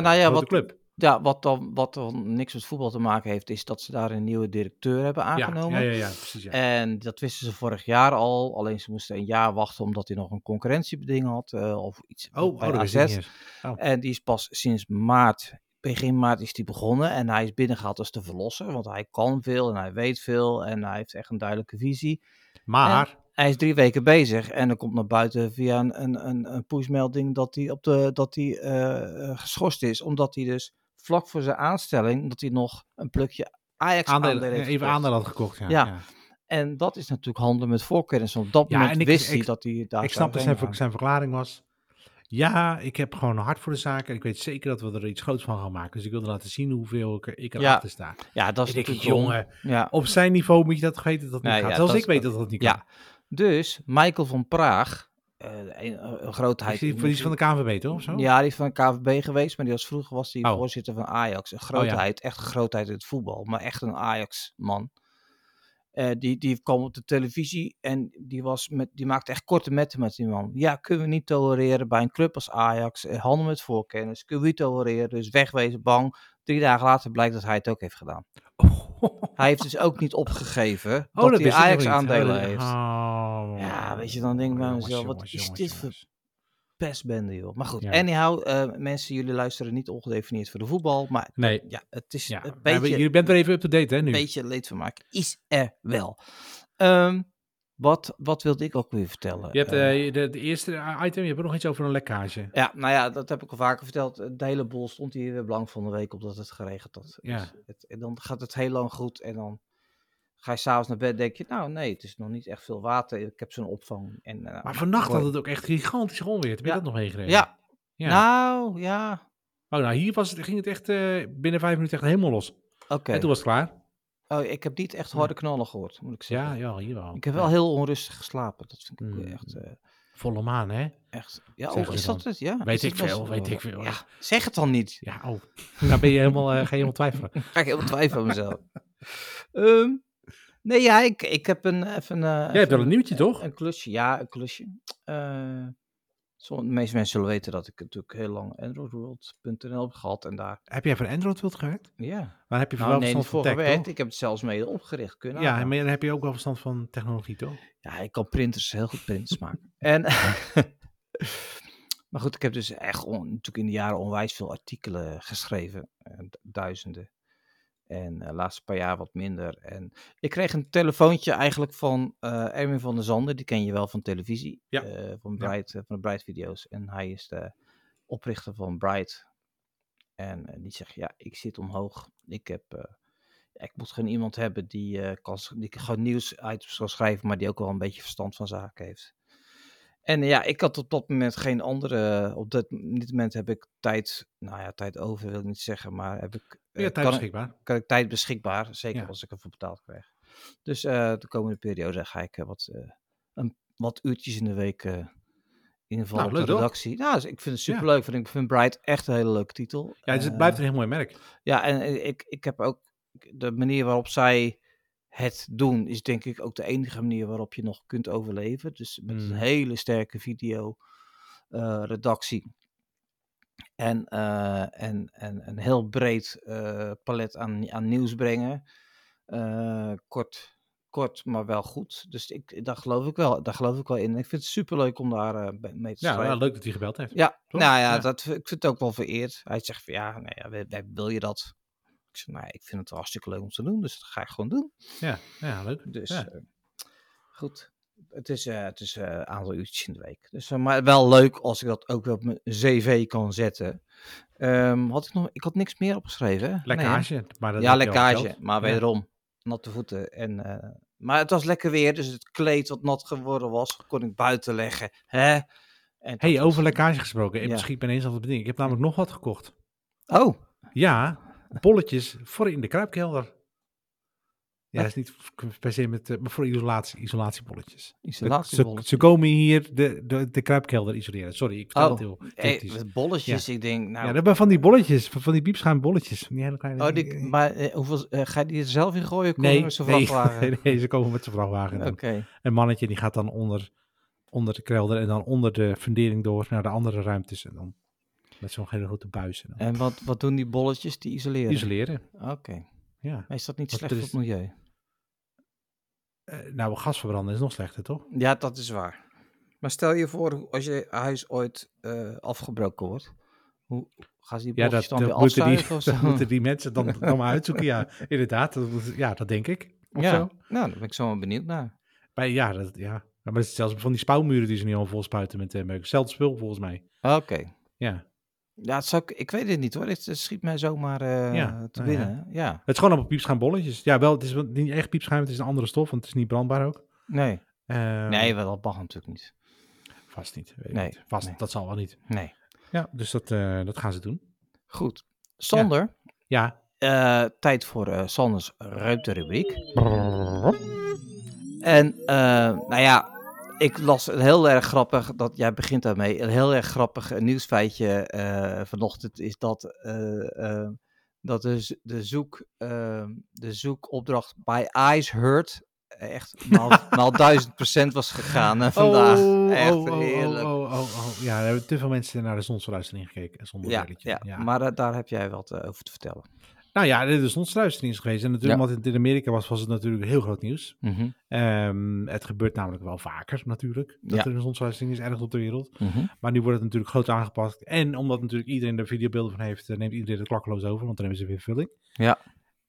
Wat dan niks met voetbal te maken heeft, is dat ze daar een nieuwe directeur hebben aangenomen. Ja, precies. Ja. En dat wisten ze vorig jaar al. Alleen ze moesten een jaar wachten omdat hij nog een concurrentiebeding had. Of iets bij AZ. En die is pas sinds begin maart is hij begonnen. En hij is binnengehaald als de verlosser. Want hij kan veel en hij weet veel. En hij heeft echt een duidelijke visie. Maar... En hij is 3 weken bezig. En er komt naar buiten via een pushmelding dat hij geschorst is. Omdat hij dus vlak voor zijn aanstelling, dat hij nog een plukje Ajax-aandelen heeft even aandelen had gekocht, ja. En dat is natuurlijk handelen met voorkennis. Op dat moment wist hij dat hij daar... Ik snap dat zijn verklaring was... Ja, ik heb gewoon een hart voor de zaken. En ik weet zeker dat we er iets groots van gaan maken. Dus ik wilde laten zien hoeveel ik erachter sta. Ja, dat is natuurlijk jongen. Op zijn niveau moet je dat weten dat het niet gaat. Zelfs ik weet dat het niet kan. Ja, dus Michael van Praag... een grootheid. Die is van de KNVB, toch? Of zo? Ja, die is van de KNVB geweest, maar vroeger was hij voorzitter van Ajax. Een grootheid, echt een grootheid in het voetbal, maar echt een Ajax-man. Die kwam op de televisie en die maakte echt korte metten met die man. Ja, kunnen we niet tolereren bij een club als Ajax. Handel met voorkennis, kunnen we niet tolereren. Dus wegwezen, bang. 3 dagen later blijkt dat hij het ook heeft gedaan. Hij heeft dus ook niet opgegeven dat hij Ajax-aandelen heeft. Ja, weet je, dan denk ik bij mezelf, wat is dit voor pestbende, joh. Maar goed, anyhow, mensen, jullie luisteren niet ongedefinieerd voor de voetbal, maar het is een beetje... Je bent er even up-to-date, hè, nu? Een beetje leedvermaak is er wel. Wat wilde ik ook weer vertellen? Je hebt de eerste item, je hebt nog iets over een lekkage. Ja, nou ja, dat heb ik al vaker verteld. De hele boel stond hier weer blank van de week, omdat het geregend had. Ja. Dus en dan gaat het heel lang goed en dan ga je s'avonds naar bed, denk je, nou nee, het is nog niet echt veel water. Ik heb zo'n opvang. Maar vannacht had het ook echt gigantisch onweer. Heb je dat nog meegekregen? Ja. Nou, ja. Oh, hier ging het echt binnen 5 minuten echt helemaal los. Oké. En toen was het klaar. Oh, ik heb niet echt harde knallen gehoord, moet ik zeggen. Ja, hier wel. Ik heb wel heel onrustig geslapen. Dat vind ik ook echt... volle maan, hè? Echt. Ja, is dat het? Ja. Weet ik veel. Ja, zeg het dan niet. Ja, Dan ben je helemaal, ga je helemaal twijfelen. Ga ik helemaal twijfelen aan mezelf. Nee, ja, ik heb even... Jij hebt wel een nieuwtje, toch? Een klusje, ja, een klusje. De meeste mensen zullen weten dat ik natuurlijk heel lang AndroidWorld.nl heb gehad en daar... Heb jij voor Android wilt gewerkt? Ja. Maar heb je Nou, wel nee, niet verstand van voor tech, gewerkt. toch? Ik heb het zelfs mede opgericht. Kun je Ja, nagaan. maar dan heb je ook wel verstand van technologie, toch? Ja, ik kan printers, heel goed printers maken. En... Maar goed, ik heb dus echt natuurlijk in de jaren onwijs veel artikelen geschreven. Duizenden. En de laatste paar jaar wat minder. En ik kreeg een telefoontje eigenlijk van Erwin van der Zanden. Die ken je wel van televisie. Ja. Van de Bright video's. En hij is de oprichter van Bright. En die zegt, ja, ik zit omhoog. Ik moet gewoon iemand hebben die gewoon nieuwsitems kan schrijven. Maar die ook wel een beetje verstand van zaken heeft. En ja, ik had op dat moment geen andere... Op dit moment heb ik tijd... Nou ja, tijd over wil ik niet zeggen. Maar heb ik... Ja, tijd beschikbaar. Kan ik tijd beschikbaar. Zeker Ja. als ik ervoor betaald krijg. Dus de komende periode ga ik wat uurtjes in de week invallen Nou, op leuk de toch? redactie. Nou, dus ik vind het superleuk. Ik vind Bright echt een hele leuke titel. Ja, dus het blijft een heel mooi merk. Ja, en ik heb ook... De manier waarop zij het doen is denk ik ook de enige manier waarop je nog kunt overleven. Dus met een hele sterke video redactie. En een heel breed palet aan nieuws brengen. Kort, maar wel goed. Dus daar geloof ik wel in. Ik vind het superleuk om daar mee te schrijven. Ja, leuk dat hij gebeld heeft. Ja, Toch? nou ja, Ja. ik vind het ook wel vereerd. Hij zegt van ja, nou ja, wil je dat? Ik zeg, nou, ik vind het wel hartstikke leuk om te doen, dus dat ga ik gewoon doen. Ja, leuk. Dus Ja. goed, het is een aantal uurtjes in de week. Dus, maar wel leuk als ik dat ook weer op mijn cv kan zetten. Ik had niks meer opgeschreven. Hè? Lekkage. Nee, Maar dat ja, heb je al lekkage, verteld. maar wederom natte voeten. Maar het was lekker weer, dus het kleed wat nat geworden was, kon ik buiten leggen. Hè? En dat Hey, was- over lekkage gesproken. Ik Ja. schiet me ineens af op het ding. Ik heb namelijk nog wat gekocht. Oh, Ja, bolletjes voor in de kruipkelder. Ja, dat is niet per se met, maar voor isolatiebolletjes. isolatiebolletjes. Ze komen hier de kruipkelder isoleren. Sorry, ik vertel het heel kritisch. Met bolletjes, ik denk, nou... Ja, dat hebben van die bolletjes, van die piepschuimbolletjes. Die hele kleine... Maar hoeveel, ga je die er zelf in gooien? nee, Met zo'n vrachtwagen? nee, ze komen met zijn vrachtwagen. Oké. Een mannetje die gaat dan onder de kelder en dan onder de fundering door naar de andere ruimtes. En dan met zo'n hele grote buis. En dan En wat doen die bolletjes? Die isoleren? isoleren. Oké. Ja. Maar is dat niet Want slecht er voor het milieu? Nou, gas verbranden is nog slechter, toch? Ja, dat is waar. Maar stel je voor, als je huis ooit afgebroken wordt, hoe gaan ze die Ja, bolletjes dat dan weer moeten afzuigen of zo? dat moeten die mensen dan maar uitzoeken. Ja, inderdaad. Dat denk ik. Of Ja, zo. nou, daar ben ik zo wel benieuwd naar. Maar ja, maar het is zelfs van die spouwmuren die ze nu al vol spuiten met meuk. Hetzelfde spul volgens mij. Oké. Ja. Ja, ik weet het niet hoor. Het schiet mij zomaar te nou binnen. Ja. Het is gewoon allemaal piepschuimbolletjes. Ja, wel, het is niet echt piepschuim. Het is een andere stof, want het is niet brandbaar ook. Nee. Nee, Ehm, dat mag natuurlijk niet. Vast niet. Weet ik Nee, niet. Vast, nee. dat zal wel niet. Nee. Ja, dus dat gaan ze doen. Goed. Sander, Ja. tijd voor Sanders ruimterubriek. En nou ja, ik las een heel erg grappig, dat jij begint daarmee, een heel erg grappig nieuwsfeitje vanochtend is dat de zoekopdracht bij Eyes Heard echt maal 1000% was gegaan vandaag. Echt heerlijk. Ja, er hebben te veel mensen naar de zonsverduistering gekeken. Zonder brilletje. Ja. Maar daar heb jij wat over te vertellen. Nou ja, de zonsverduistering is geweest. En natuurlijk, omdat het in Amerika was het natuurlijk heel groot nieuws. Het gebeurt namelijk wel vaker natuurlijk. Dat er een zonsverduistering is, ergens op de wereld. Maar nu wordt het natuurlijk groot aangepast. En omdat natuurlijk iedereen er videobeelden van heeft, neemt iedereen het klakkeloos over. Want dan hebben ze weer vulling. Ja.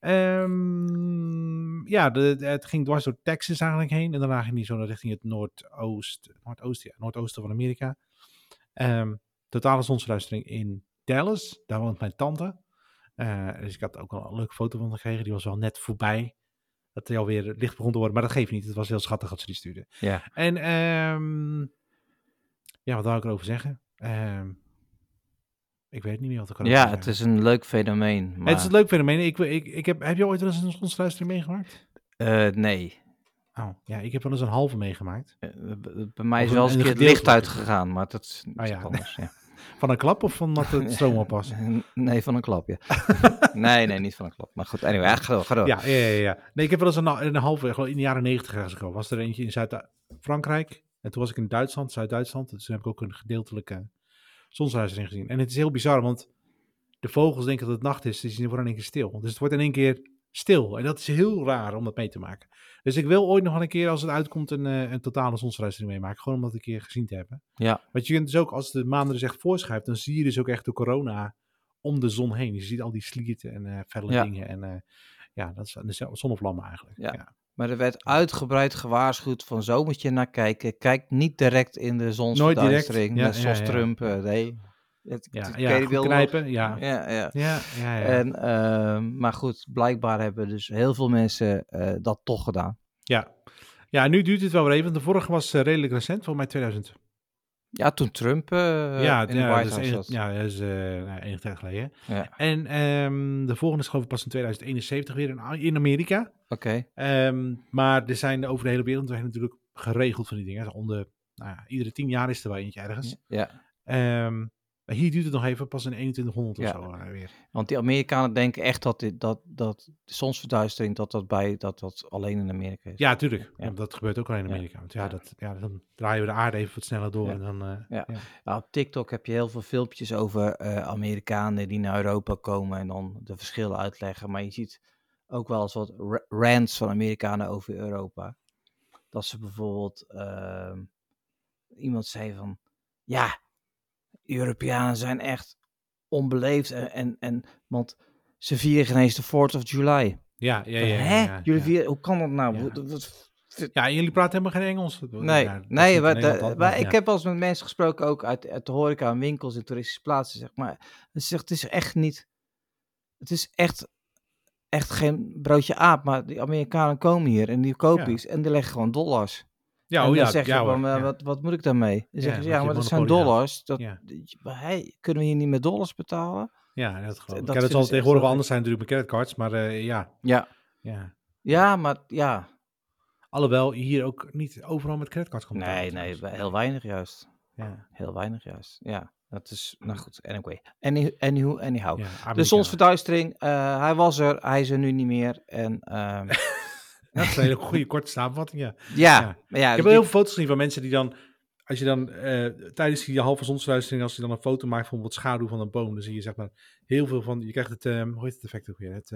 Het ging dwars door Texas eigenlijk heen. En daarna ging die zo richting het noordoosten van Amerika. Totale zonsverduistering in Dallas. Daar woont mijn tante. Dus ik had ook al een leuke foto van gekregen. Die was wel net voorbij. Dat hij alweer licht begon te worden. Maar dat geeft niet. Het was heel schattig dat ze die stuurde. Ja. En wat wou ik erover zeggen? Ik weet niet meer wat ik erover zeggen. Het is een leuk fenomeen. Maar... Het is een leuk fenomeen. Heb je ooit wel eens een zonsverduistering meegemaakt? Nee. Oh, ja, ik heb wel eens een halve meegemaakt. Bij mij is Of wel eens een keer het gedeelte. licht uitgegaan, maar dat is iets anders. Ja. Van een klap of van dat het stroom op was? Nee, van een klap, ja. nee, niet van een klap. Maar goed, anyway, ga door. Ja. Nee, ik heb wel eens een halve, in de jaren 90 ergens gekomen. Was er eentje in Zuid-Frankrijk. En toen was ik in Duitsland, Zuid-Duitsland. Dus toen heb ik ook een gedeeltelijke zonsverduistering gezien. En het is heel bizar, want de vogels denken dat het nacht is. Dus die worden in één keer stil. Dus het wordt in één keer stil. En dat is heel raar om dat mee te maken. Dus ik wil ooit nog wel een keer, als het uitkomt, een totale zonsverduistering meemaken. Gewoon om dat een keer gezien te hebben. Ja. Want je kunt dus ook, als de maan er dus echt voorschrijft, dan zie je dus ook echt de corona om de zon heen. Je ziet al die slierten en felle dingen. En dat is de zonnevlammen eigenlijk. Ja. Maar er werd uitgebreid gewaarschuwd van zo moet je naar kijken. Kijk niet direct in de zonsverduistering. Nooit direct. Zoals Trump. Nee. Goed knijpen. Ja. En, maar goed, blijkbaar hebben dus heel veel mensen dat toch gedaan. Ja, nu duurt het wel weer even. Want de vorige was redelijk recent, volgens mij 2000. Ja, toen Trump in de White House zat. Ja, dat is 21 jaar geleden. Ja. En de volgende is geloof ik pas in 2071 weer in Amerika. Oké. Maar er zijn over de hele wereld natuurlijk geregeld van die dingen. Iedere 10 jaar is er wel eentje ergens. Ja. Maar hier duurt het nog even, pas in 2100 of zo weer. Want die Amerikanen denken echt dat de zonsverduistering dat alleen in Amerika is. Ja, tuurlijk. Ja. Ja, dat gebeurt ook alleen in Amerika. Want dan draaien we de aarde even wat sneller door. Ja. En dan, Op TikTok heb je heel veel filmpjes over Amerikanen die naar Europa komen en dan de verschillen uitleggen. Maar je ziet ook wel eens wat rants van Amerikanen over Europa. Dat ze bijvoorbeeld iemand zei van, ja, Europeanen zijn echt onbeleefd en want ze vieren geen eens de 4th of July. Ja. Jullie vieren, hoe kan dat nou? Ja. Ja, en jullie praten helemaal geen Engels. Ik heb wel eens met mensen gesproken, ook uit de horeca en winkels in toeristische plaatsen, zeg maar. Het is echt niet, het is echt geen broodje aap, maar die Amerikanen komen hier en die kopen iets en die leggen gewoon dollars. Ja, en dan zeggen ze van, wat moet ik daarmee? Dan zeggen ze, maar dat zijn dollars. Kunnen we hier niet met dollars betalen? Ja, dat geloof ik. Dat zal tegenwoordig wel anders zijn natuurlijk met creditcards, maar Ja, maar ja. Alhoewel je hier ook niet overal met creditcards kan betalen. Nee, heel weinig juist. Ja. Heel weinig juist, ja. Dat is, nou goed, anyway. Anyhow. Ja, de zonsverduistering, hij was er, hij is er nu niet meer. En, dat is een hele goede korte samenvatting, ja. Maar ja, ik heb heel veel foto's gezien van mensen die dan, als je dan tijdens die halve zonsverduistering, als je dan een foto maakt van wat schaduw van een boom, dan zie je zeg maar heel veel van, je krijgt het, hoe heet het effect ook weer? Het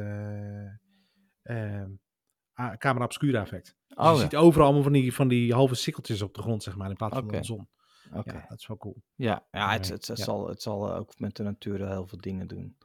camera obscura effect. Dus je ziet overal allemaal van die halve sikkeltjes op de grond, zeg maar, in plaats van de zon. Ja, dat is wel cool. Het zal ook met de natuur heel veel dingen doen.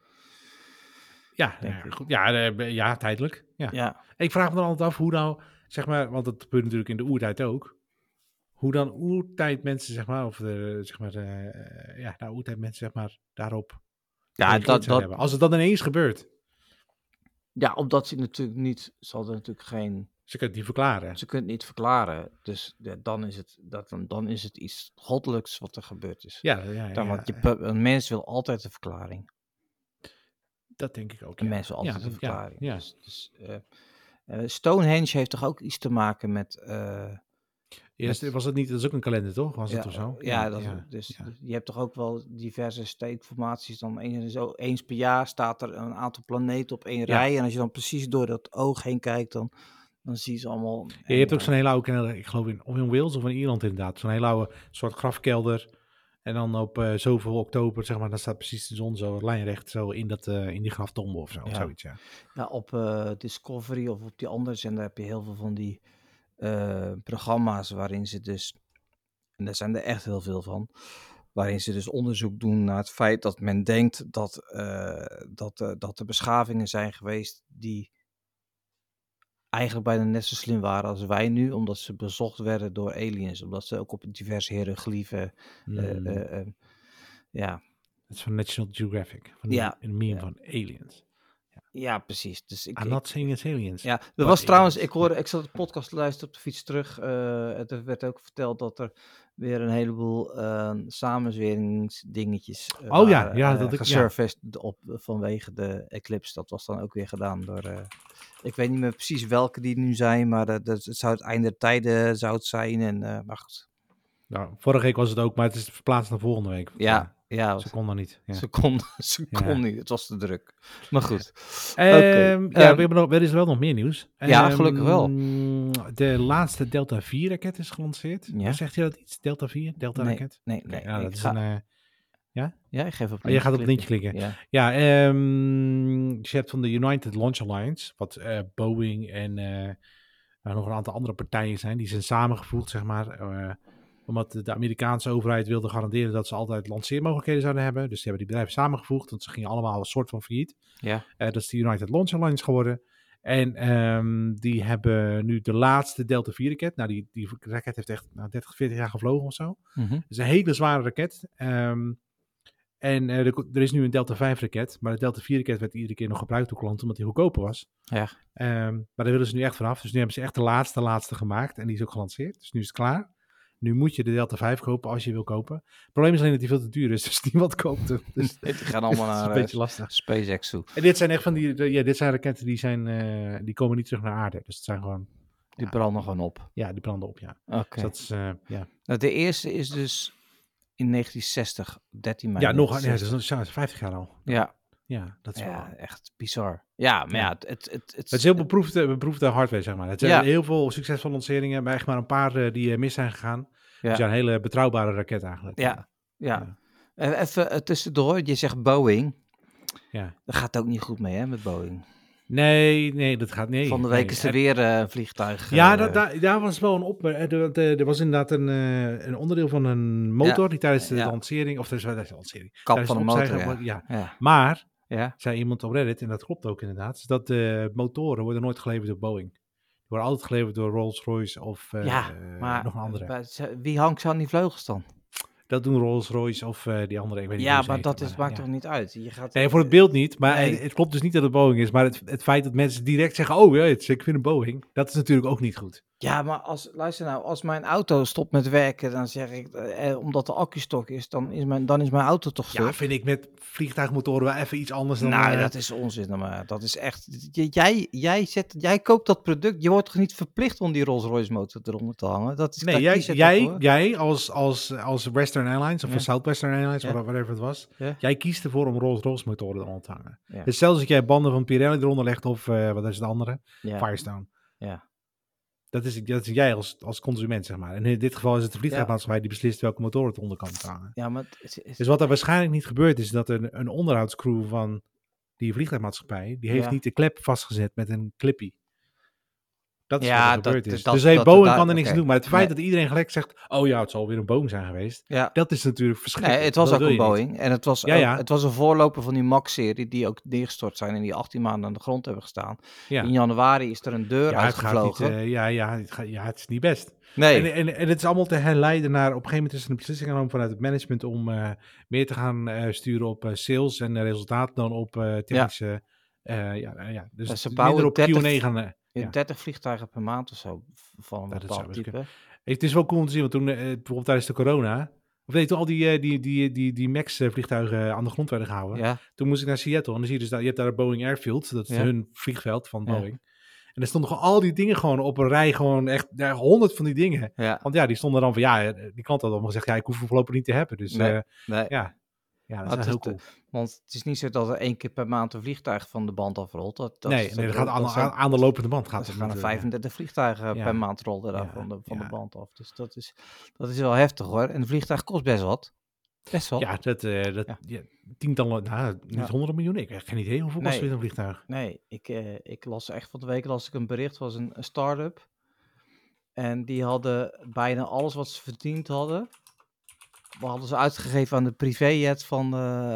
Goed. Ja, tijdelijk. Ja. Ik vraag me dan altijd af hoe nou, zeg maar, want dat gebeurt natuurlijk in de oertijd ook. Hoe dan oertijd mensen, zeg maar, oertijd mensen, zeg maar, daarop. Ja, dat hebben. Als het dan ineens gebeurt. Ja, omdat ze natuurlijk niet, zal er natuurlijk geen. Ze kunnen het niet verklaren. Ze kunnen het niet verklaren. Dus dan is het iets goddelijks wat er gebeurd is. Want een mens wil altijd een verklaring. Dat denk ik ook. Een mens wil altijd een verklaring. Ja. Dus Stonehenge heeft toch ook iets te maken met. Was het niet? Dat is ook een kalender, toch? Was het of zo? Je hebt toch ook wel diverse steekformaties. Dan eens per jaar staat er een aantal planeten op één rij. En als je dan precies door dat oog heen kijkt, dan zie je ze allemaal. Ja, je hebt ook zo'n hele oude, ik geloof in Wales of in Ierland inderdaad. Zo'n hele oude soort grafkelder. En dan op zoveel oktober, zeg maar, dan staat precies de zon zo lijnrecht zo in die graftombe of zo. Ja. Zoiets, Ja, op Discovery of op die andere zender heb je heel veel van die programma's waarin ze dus, en daar zijn er echt heel veel van, waarin ze dus onderzoek doen naar het feit dat men denkt dat er beschavingen zijn geweest die eigenlijk bijna net zo slim waren als wij nu, omdat ze bezocht werden door aliens, omdat ze ook op diverse hieroglyphen Dat is van National Geographic, een meme van aliens. Ja, precies. Dus I'm not saying it's aliens. Ja, er was trouwens, ik zat de podcast te luisteren op de fiets terug. Er werd ook verteld dat er weer een heleboel samenzweringsdingetjes gesurfaced op vanwege de eclipse. Dat was dan ook weer gedaan door, ik weet niet meer precies welke die nu zijn, maar het zou het einde der tijden zou het zijn. En maar goed. Nou, vorige week was het ook, maar het is verplaatst naar volgende week. Ja, Ja, Ze kon dan niet. Ja. ze kon niet. Het was te druk. Maar goed. Er is wel nog meer nieuws. Ja, gelukkig wel. De laatste Delta 4-raket is gelanceerd. Ja. Zegt je dat iets? Delta 4? Delta-raket? Nee. Oké, Ik dat is ga- een... Ja, ik geef op Oh, jij gaat op het linkje klikken. Ja. Ja, je hebt van de United Launch Alliance, wat Boeing en nog een aantal andere partijen zijn, die zijn samengevoegd, zeg maar, omdat de Amerikaanse overheid wilde garanderen dat ze altijd lanceermogelijkheden zouden hebben. Dus die hebben die bedrijven samengevoegd, want ze gingen allemaal een soort van failliet. Ja. Dat is de United Launch Alliance geworden. En die hebben nu de laatste Delta 4-raket. Nou, die raket heeft echt 30, 40 jaar gevlogen of zo. Mhm. Het is een hele zware raket. En er is nu een Delta 5-raket, maar de Delta 4-raket werd iedere keer nog gebruikt door klanten, omdat die goedkoper was. Ja. Maar daar willen ze nu echt vanaf. Dus nu hebben ze echt de laatste gemaakt en die is ook gelanceerd. Dus nu is het klaar. Nu moet je de Delta 5 kopen als je wil kopen. Het probleem is alleen dat die veel te duur is, dus niemand koopt hem. Dus Die gaan allemaal dat is naar een beetje lastig. SpaceX toe. En dit zijn echt van dit zijn raketten die komen niet terug naar aarde. Dus het zijn gewoon, Die branden gewoon op. ja, die branden op, ja. Oké. Dus dat is, ja. Nou, de eerste is dus in 1960, 13 mei. Ja, nog, ja, 1960. dat is 50 jaar al. Ja, Ja, dat is wel... ja, echt bizar. Ja, maar ja, Het is heel beproefde hardware, zeg maar. Het zijn heel veel succesvolle lanceringen, maar echt maar een paar die mis zijn gegaan. Ja. Dus ja, een hele betrouwbare raket eigenlijk. Ja. Even tussendoor, je zegt Boeing. Ja. Dat gaat ook niet goed mee, hè, met Boeing. Nee, dat gaat niet. Van de week is er weer een vliegtuig. Ja, daar was wel een er was inderdaad een onderdeel van een motor die tijdens de lancering, of tijdens de lancering. Kap van een motor, ja. Maar, Ja. zei iemand op Reddit, en dat klopt ook inderdaad, is dat de motoren worden nooit geleverd door Boeing. Die worden altijd geleverd door Rolls-Royce of maar nog een andere. Wie hangt zo aan die vleugels dan? Dat doen Rolls-Royce of die andere, ik weet niet Ja, hoe ze maar heten, dat maakt toch niet uit? Je gaat, Nee, voor het beeld niet. Maar Nee. het klopt dus niet dat het Boeing is. Maar het feit dat mensen direct zeggen, oh ja, ik vind een Boeing. Dat is natuurlijk ook niet goed. Ja, maar luister nou, als mijn auto stopt met werken, dan zeg ik, omdat de accu stok is, dan is mijn auto toch stuk. Ja, vind ik met vliegtuigmotoren wel even iets anders dan... Nou, dat is onzin, maar dat is echt... Jij koopt dat product, je wordt toch niet verplicht om die Rolls-Royce motor eronder te hangen? Dat is, Nee, jij als Western Airlines of Southwestern Airlines, whatever het was, jij kiest ervoor om Rolls-Royce motoren eronder te hangen. Ja. Dus zelfs als jij banden van Pirelli eronder legt of wat is de andere? Ja. Firestone. Ja. Dat is jij als consument, zeg maar. En in dit geval is het de vliegtuigmaatschappij die beslist welke motoren het onder kan hangen. Ja, maar Dus wat er waarschijnlijk niet gebeurt, is dat een onderhoudscrew van die vliegtuigmaatschappij, die heeft niet de klep vastgezet met een clippy. Dat is wat er gebeurd is. Dus Boeing kan er niks aan doen. Maar het feit dat iedereen gelijk zegt, oh ja, het zal weer een Boeing zijn geweest. Ja. Dat is natuurlijk verschrikkelijk. Nee, het was dat ook een Boeing. Niet. En het was, het was een voorloper van die MAX-serie, die ook neergestort zijn en die 18 maanden aan de grond hebben gestaan. Ja. In januari is er een deur uitgevlogen. Het is niet best. Nee. En het is allemaal te herleiden naar, op een gegeven moment is er een beslissing genomen vanuit het management om meer te gaan sturen op sales en resultaten dan op technische... Dus ze bouwen minder op Q&A gaan... 30 vliegtuigen per maand of zo van een bepaald type. Het is wel cool om te zien, want toen bijvoorbeeld tijdens de corona... Of nee, toen al die MAX-vliegtuigen aan de grond werden gehouden. Toen moest ik naar Seattle en dan zie je dus dat je hebt daar Boeing Airfield. Dat is hun vliegveld van Boeing. En er stonden al die dingen gewoon op een rij, gewoon echt 100 van die dingen. Ja. Want die stonden dan van, die klant had allemaal gezegd, ik hoef hem voorlopig niet te hebben. Dus ja, dat is heel cool. Want het is niet zo dat er 1 keer per maand een vliegtuig van de band afrolt. Dat gaat aan de lopende band. Er gaan 35 vliegtuigen per maand rollen daar van de band af. Dus dat is wel heftig hoor. En een vliegtuig kost best wat. Best wel. Ja, tientallen, niet honderden miljoenen. Ik heb geen idee hoeveel kost weer een vliegtuig. Nee, ik las echt van de week een bericht, was een start-up. En die hadden bijna alles wat ze verdiend hadden ze uitgegeven aan de privéjet van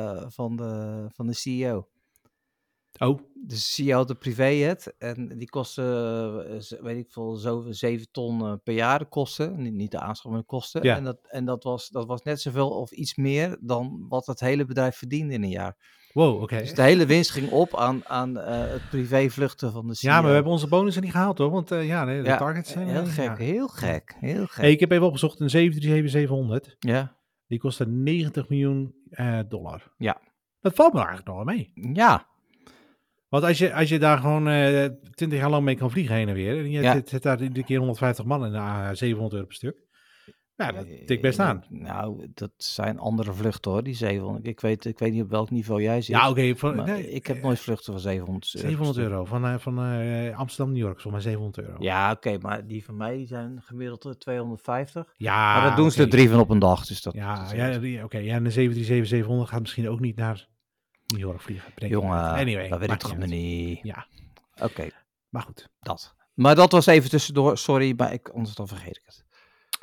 de CEO. Oh. De CEO had de privéjet en die kostte, weet ik veel, zo 7 ton per jaar de kosten. Niet de aanschaf, maar de kosten. Ja. En dat was net zoveel of iets meer dan wat het hele bedrijf verdiende in een jaar. Wow, oké. Dus de hele winst ging op aan het privévluchten van de CEO. Ja, maar we hebben onze bonussen niet gehaald hoor, want de targets zijn... Heel gek. Hey, ik heb even opgezocht, een 737-700. Ja. Die kostte $90 miljoen. Ja. Dat valt me eigenlijk nog wel mee. Ja. Want als je daar gewoon 20 jaar lang mee kan vliegen heen en weer. En je zit daar iedere keer 150 man en €700 per stuk. Ja, dat tikt best aan. Nou, dat zijn andere vluchten hoor, die 700. Ik weet niet op welk niveau jij zit. Ja, oké. Maar ik heb nooit vluchten van 700 700 euro van Amsterdam, New York, is volgens mij 700 euro. Ja, oké, maar die van mij die zijn gemiddeld 250. Ja, Maar dat doen ze er 3 van op een dag. Dus dat, Ja, dat is oké. Ja, en de 737-700 gaat misschien ook niet naar New York vliegen. Jongen, anyway, dat weet ik maakt toch niet uit. niet. Ja, Oké, maar goed. dat. Maar dat was even tussendoor, sorry, maar anders dan vergeet ik het.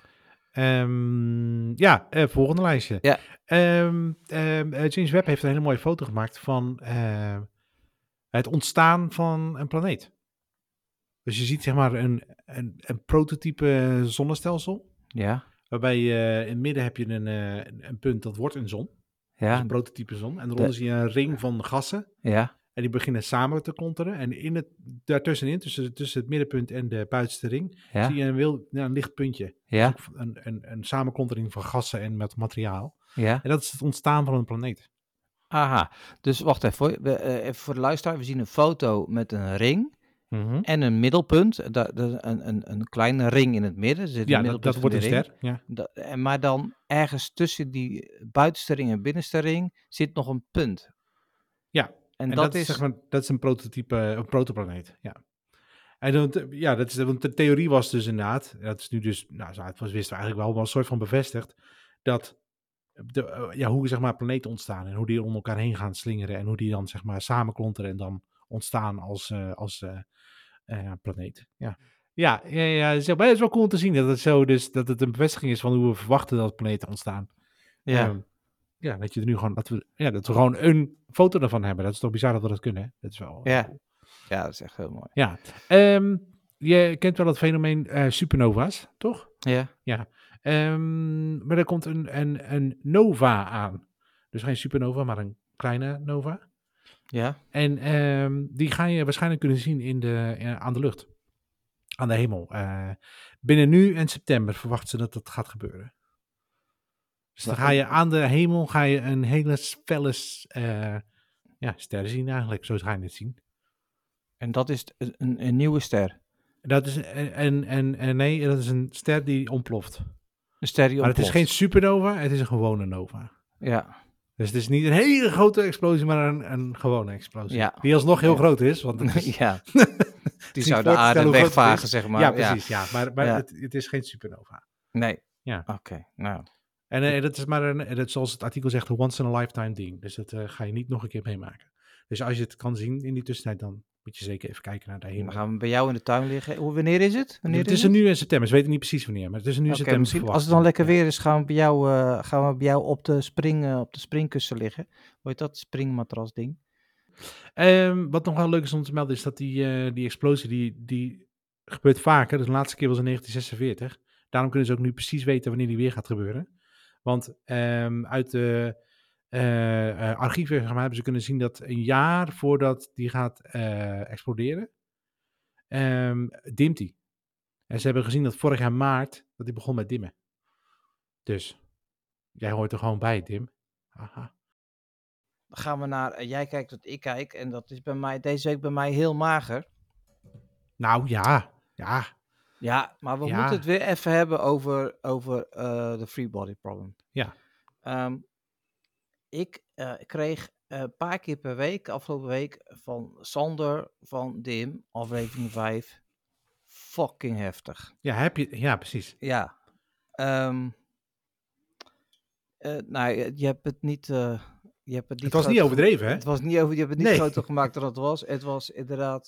Volgende lijstje. Ja. James Webb heeft een hele mooie foto gemaakt van het ontstaan van een planeet. Dus je ziet zeg maar een prototype zonnestelsel. Ja, Waarbij in het midden heb je een punt dat wordt een zon. Dus ja, een prototype zon. En daaronder zie je een ring van gassen. ja, En die beginnen samen te klonteren. En daartussenin, tussen het middenpunt en de buitenste ring, ja, zie je een licht puntje. ja, Dus ook een samenklontering van gassen en met materiaal. ja. En dat is het ontstaan van een planeet. Aha, dus wacht even, even voor de luisteraar. We zien een foto met een ring en een middelpunt. Een kleine ring in het midden. Er zit een Ja, middelpunt dat van wordt die een ring. ster. Ja. Maar dan ergens tussen die buitenste ring en binnenste ring zit nog een punt. Ja, En dat is zeg maar, dat is een prototype, een protoplaneet. Ja. En want de theorie was dus inderdaad, dat is nu dus, het wisten we eigenlijk wel een soort van bevestigd, dat hoe zeg maar planeten ontstaan en hoe die om elkaar heen gaan slingeren en hoe die dan zeg maar samenklonteren en dan ontstaan als planeet. Ja. Ja, het is wel cool om te zien dat het zo, dus dat het een bevestiging is van hoe we verwachten dat planeten ontstaan. Ja, Dat je er nu gewoon, dat we gewoon een foto ervan hebben. Dat is toch bizar dat we dat kunnen, hè? Dat is wel ja. cool. Ja, dat is echt heel mooi. Ja. Je kent wel het fenomeen supernova's, toch? Ja, Maar er komt een nova aan. Dus geen supernova, maar een kleine nova. ja. En die ga je waarschijnlijk kunnen zien aan de lucht. Aan de hemel. Binnen nu en september verwachten ze dat dat gaat gebeuren. Dus dan ga je aan de hemel een hele felle ster zien eigenlijk. Zo ga je het zien. En dat is een nieuwe ster. Dat is nee, dat is een ster die ontploft. Een ster die Maar het is ontploft. geen supernova, het is een gewone nova. Ja, Dus het is niet een hele grote explosie, maar een gewone explosie. Ja. Die alsnog heel Ja. groot is. Want het is, ja. Die niet zou de voor te aarde stellen hoe groot het wegvagen, is. zeg maar. ja, precies. Ja. Maar Ja. het is geen supernova. Nee. Ja. Oké, nou. En dat is maar dat zoals het artikel zegt, een once in a lifetime ding. Dus dat ga je niet nog een keer meemaken. Dus als je het kan zien in die tussentijd, dan moet je zeker even kijken naar de Dan hemel. gaan we bij jou in de tuin liggen. Wanneer is het? Het is er nu in september. Ze weten niet precies wanneer, maar het is er nu in Oké, september. misschien als het verwacht. dan lekker weer is, gaan we bij jou op de springkussen liggen. Hoe heet dat? Springmatras ding. Wat nog wel leuk is om te melden, is dat die explosie, die gebeurt vaker. Dus de laatste keer was in 1946. Daarom kunnen ze ook nu precies weten wanneer die weer gaat gebeuren. Want uit de archieven zeg maar, hebben ze kunnen zien dat een jaar voordat die gaat exploderen, dimt die. En ze hebben gezien dat vorig jaar maart, dat die begon met dimmen. Dus, jij hoort er gewoon bij, Dim. Aha. Dan gaan we naar, jij kijkt wat ik kijk. En dat is deze week bij mij heel mager. Nou, ja. Ja, maar we Ja. moeten het weer even hebben over de free body problem. Ja. Ik kreeg een paar keer per week, afgelopen week, van Sander van Dim, aflevering 5. Fucking heftig. Ja, precies. Ja. Nou, je hebt het niet... Het was niet overdreven, hè? Het was niet over, je hebt het niet Nee. groter gemaakt dan het was. Het was inderdaad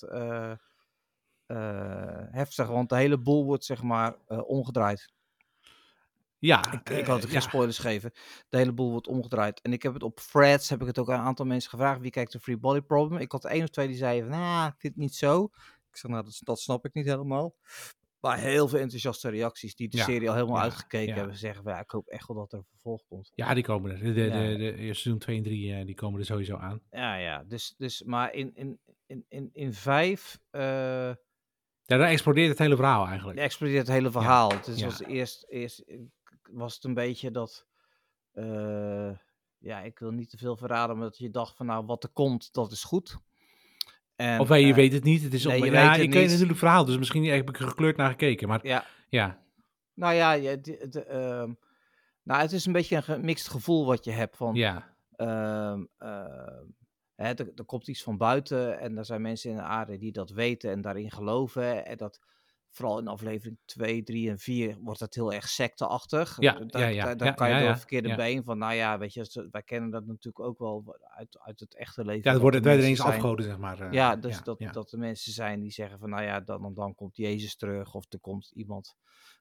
heftig, want de hele boel wordt zeg maar omgedraaid. Ja. Ik had geen spoilers geven. De hele boel wordt omgedraaid. En ik heb het op threads, heb ik het ook aan een aantal mensen gevraagd. Wie kijkt de Free Body Problem? Ik had 1 of 2 die zeiden van, ik vind het niet zo. Ik zeg, nou, dat snap ik niet helemaal. Maar heel veel enthousiaste reacties die de serie al helemaal uitgekeken hebben. Zeggen van, ik hoop echt wel dat er een vervolg komt. Ja, die komen er. De seizoen 2 en 3, die komen er sowieso aan. Ja. Dus maar in 5... Ja, dan explodeert het hele verhaal eigenlijk. explodeert het hele verhaal. Dus ja. was eerst was het een beetje dat... ik wil niet te veel verraden, maar dat je dacht van, nou, wat er komt, dat is goed. En, of je weet het niet. Het is nee, je je weet het kent niet. natuurlijk het verhaal, dus misschien heb ik er gekleurd naar gekeken. Maar ja. Nou ja, nou, het is een beetje een gemixt gevoel wat je hebt van... Ja, ehm, er komt iets van buiten en er zijn mensen in de aarde die dat weten en daarin geloven. En dat vooral in aflevering 2, 3 en 4 wordt het heel erg secteachtig. ja, ja, ja, Daar ja, kan je ja, door ja, het verkeerde ja. been van, nou ja, weet je, wij kennen dat natuurlijk ook wel uit het echte leven. Ja, het dat wordt er het werden mensen ineens zijn... afgoden, zeg maar. Ja, dus Ja. dat er mensen zijn die zeggen van, nou ja, dan komt Jezus terug of er komt iemand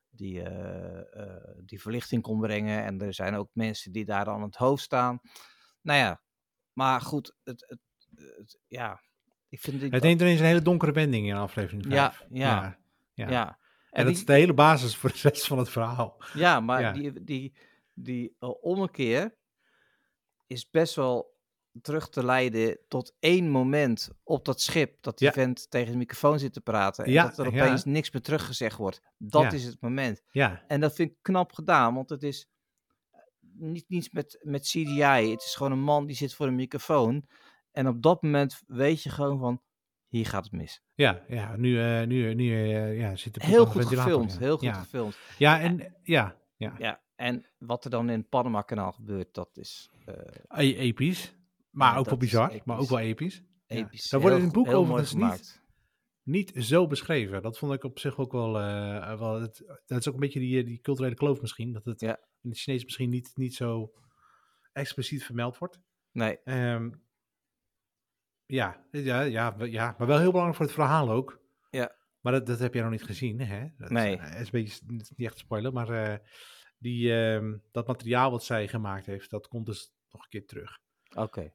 die verlichting kon brengen. En er zijn ook mensen die daar aan het hoofd staan. Nou ja, maar goed, ja, ik vind Het neemt ineens een hele donkere wending in aflevering 5. ja. Ja, En dat is de hele basis voor de rest van het verhaal. ja, maar Ja. die ommekeer is best wel terug te leiden tot één moment op dat schip, dat die Ja. vent tegen de microfoon zit te praten en Ja, dat er ja. opeens niks meer teruggezegd wordt. Dat Ja. is het moment. Ja, En dat vind ik knap gedaan, want het is niets met CGI. Het is gewoon een man die zit voor een microfoon. En op dat moment weet je gewoon van, hier gaat het mis. ja. Nu zit de poep Heel aan de goed ventilator, gefilmd, ja. heel goed Ja. gefilmd. Ja, en ja. Ja, en wat er dan in het Panama-kanaal gebeurt, dat is Episch. Maar Ja, ook wel dat is bizar, episch. maar ook wel episch. episch. Dat wordt in het boek heel mooi overigens gemaakt. niet zo beschreven. Dat vond ik op zich ook wel... dat is ook een beetje die culturele kloof misschien. Dat het Ja. in het Chinees misschien niet zo expliciet vermeld wordt. Nee, Maar wel heel belangrijk voor het verhaal ook. Ja. Maar dat heb jij nog niet gezien, hè? Nee. Is een beetje, het is niet echt spoiler, maar dat materiaal wat zij gemaakt heeft, dat komt dus nog een keer terug. oké.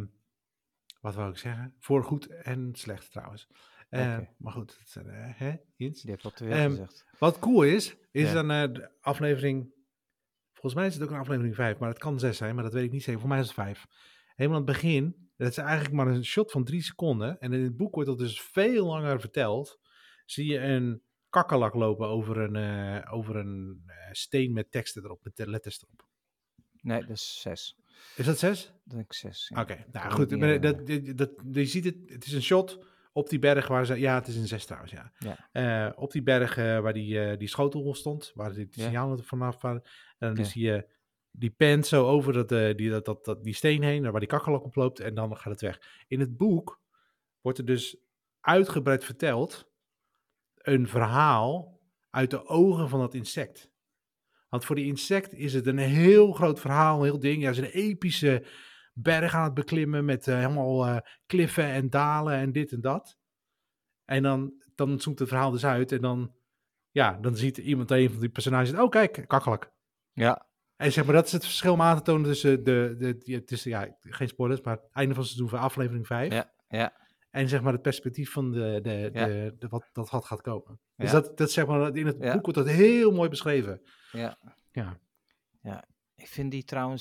Wat wou ik zeggen? Voor goed en slecht trouwens. Oké. Maar goed, Jens? Die heb wat te veel gezegd. Wat cool is Ja. dan de aflevering... Volgens mij is het ook een aflevering 5, maar het kan 6 zijn, maar dat weet ik niet zeker. Voor mij is het 5. Helemaal aan het begin, dat is eigenlijk maar een shot van 3 seconden. En in het boek wordt dat dus veel langer verteld. Zie je een kakkerlak lopen over een steen met teksten erop, met letters erop. Nee, dat is 6. Is dat 6? Dat denk ik 6. Ja. Oké, nou kan goed. me niet Je ziet het is een shot op die berg waar ze... Ja, het is een 6 trouwens, ja. Op die berg waar die schotel stond, waar die signalen vanaf waren. En dan zie je die pen zo over die steen heen, waar die kakkerlak op loopt, en dan gaat het weg. In het boek wordt er dus uitgebreid verteld een verhaal uit de ogen van dat insect. Want voor die insect is het een heel groot verhaal, een heel ding. Ja, ze is een epische berg aan het beklimmen met helemaal kliffen en dalen en dit en dat. En dan zoekt het verhaal dus uit en dan ziet iemand, een van die personages, oh kijk, kakkerlak. Ja. En zeg maar, dat is het verschil om aan te tonen tussen geen spoilers, maar het einde van het seizoen van aflevering 5. Ja. En zeg maar het perspectief van wat dat gaat komen. Dus Ja. dat zeg maar, in het boek wordt dat heel mooi beschreven. Ja. Ja. Ik vind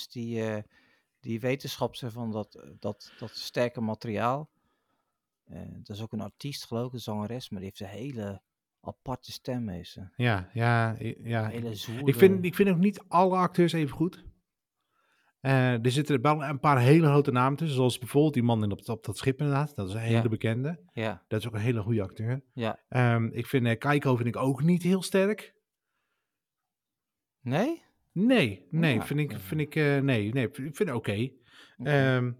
die wetenschapster van dat sterke materiaal. Dat is ook een artiest, geloof ik, een zangeres, maar die heeft een hele aparte stem. Heeft ze. Ja. Hele zwoele... Ik vind ook niet alle acteurs even goed. Er zitten wel een paar hele grote namen tussen, zoals bijvoorbeeld die man op dat schip inderdaad. Dat is een hele bekende. Ja. Dat is ook een hele goede acteur. Ja. Ik vind Keiko ook niet heel sterk. Nee? Nee, Ja. vind ik vind oké. Oké.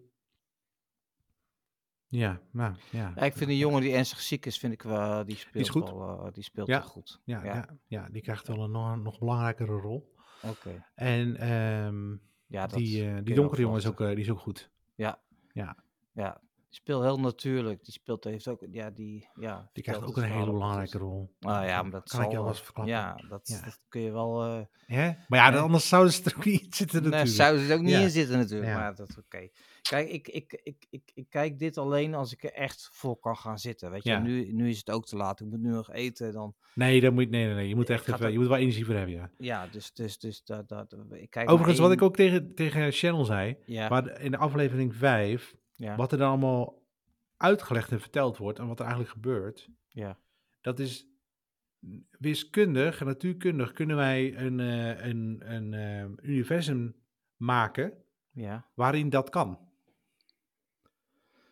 Ja. Ja, ik vind een jongen die ernstig ziek is, vind ik wel, die speelt is goed. wel, die speelt Ja. wel goed. Ja, die krijgt wel een nog belangrijkere rol. Oké. En Ja, dat kun die je donkere wel jongen verwachten. die is ook goed. Ja. Ja. Die speelt heel natuurlijk. Heeft ook, Die vertelt krijgt ook het een verhaal hele ook belangrijke goed. rol. Ah ja, maar dat kan ik je zal, alvast verklappen. Ja, dat kun je wel... Hè? Maar ja, anders zouden ze er ook niet in zitten Nee, natuurlijk. zou er ook niet Ja. in zitten natuurlijk, Ja. maar dat is oké. Kijk, ik kijk dit alleen als ik er echt voor kan gaan zitten. Weet je, Ja. nu is het ook te laat. Ik moet nu nog eten. Dan... Nee, je moet echt Ik ga even, je moet er wel energie voor hebben, ja. Ja, dus ik kijk Overigens, naar wat ik ook tegen Channel zei, Ja, maar in de aflevering 5, ja, wat er dan allemaal uitgelegd en verteld wordt en wat er eigenlijk gebeurt, ja, dat is wiskundig en natuurkundig kunnen wij een universum maken ja, waarin dat kan.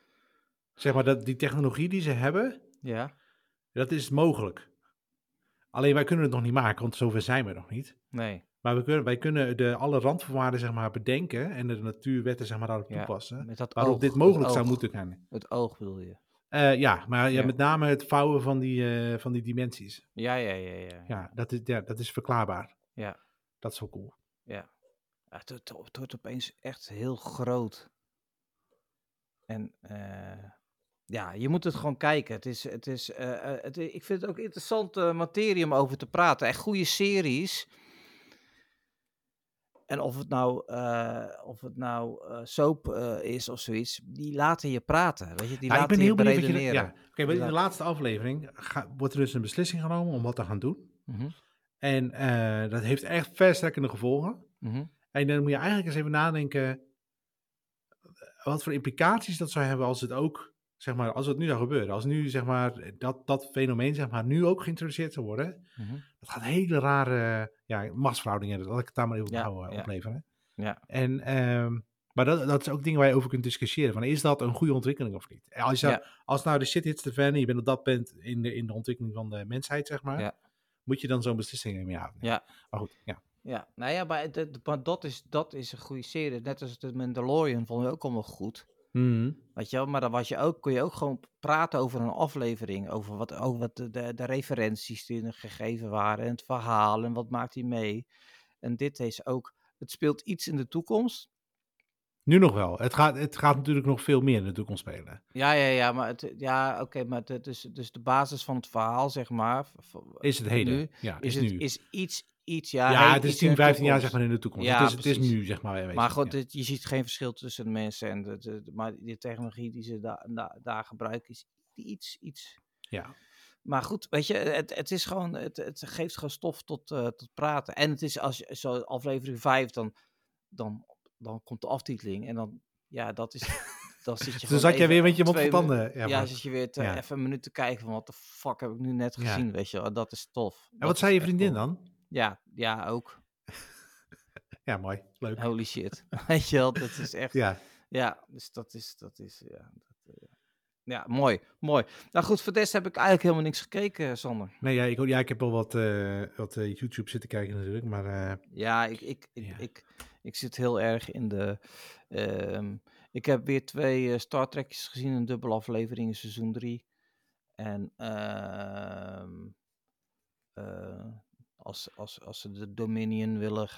Zeg maar, die technologie die ze hebben, ja, dat is mogelijk. Alleen wij kunnen het nog niet maken, want zover zijn we nog niet. Nee. Maar wij kunnen alle randvoorwaarden zeg maar, bedenken en de natuurwetten zeg maar, daarop Ja, toepassen. met dat Waarop oog, dit het mogelijk zou oog. moeten zijn. Het oog bedoel je? Maar Ja. met name het vouwen van die dimensies. Ja. Ja, dat is verklaarbaar. Ja. Dat is wel cool. Ja. Het wordt opeens echt heel groot. En ja, je moet het gewoon kijken. Ik vind het ook interessante materie om over te praten. Echt goede series. En of het nou soap is of zoiets, die laten je praten. Weet je, die Ja, ik laten ben je heel benieuwd wat je... beredeneren. Ja. Oké, in de laatste aflevering wordt er dus een beslissing genomen om wat te gaan doen. Mhm, En dat heeft echt verstrekkende gevolgen. mhm. En dan moet je eigenlijk eens even nadenken wat voor implicaties dat zou hebben als het ook, zeg maar, als het nu zou gebeuren. Als nu, zeg maar, dat fenomeen, zeg maar, nu ook geïntroduceerd zou worden. Mhm. Dat gaat hele rare machtsverhoudingen, laat ik het daar maar even opleveren. Ja. En, maar dat is ook dingen waar je over kunt discussiëren. Van, is dat een goede ontwikkeling of niet? Als nou de shit hits de fan en je bent op dat punt in de ontwikkeling van de mensheid, zeg maar. Ja. Moet je dan zo'n beslissing nemen? Ja. Ja. Maar goed, ja. Ja, nou ja, maar dat is een goede serie. Net als de Mandalorian vond je ook allemaal goed. Mhm. Weet je wel, maar dan kon je ook gewoon praten over een aflevering. Over wat de referenties die er gegeven waren. En het verhaal en wat maakt hij mee. En dit is ook, het speelt iets in de toekomst. Nu nog wel. Het gaat natuurlijk nog veel meer in de toekomst spelen. Ja, maar maar dus de basis van het verhaal, zeg maar. Is het heden? Nu, Ja, is nu. iets, Het is iets in 10, de 15 jaar toekomst. zeg maar in de toekomst. Ja, Het is precies. nu, zeg maar. Maar goed, je ziet geen verschil tussen de mensen en maar die technologie die ze daar gebruiken is iets. Ja. Maar goed, weet je, het is gewoon, het geeft gewoon stof tot praten. En het is als je zo aflevering 5, dan komt de aftiteling en dan, ja, dat is, dan zit je Dus gewoon zat jij even weer met je mond vol 2 tanden. Ja, zit je weer ja. even een minuut te kijken van wat de fuck heb ik nu net Ja. gezien, weet je wel. Dat is tof. En Dat wat is zei je echt vriendin cool. dan? Ja, ook. Ja, mooi. Leuk. Holy shit. Weet je wel, dat is echt... Ja. Ja, dus ja, mooi. Nou goed, voor deze heb ik eigenlijk helemaal niks gekeken, Sander. Nee, ik heb wel wat YouTube zitten kijken natuurlijk, maar... Ja, ik zit heel erg in de... ik heb weer 2 Star Trekjes gezien, een dubbele aflevering in seizoen 3. En als ze de Dominion willen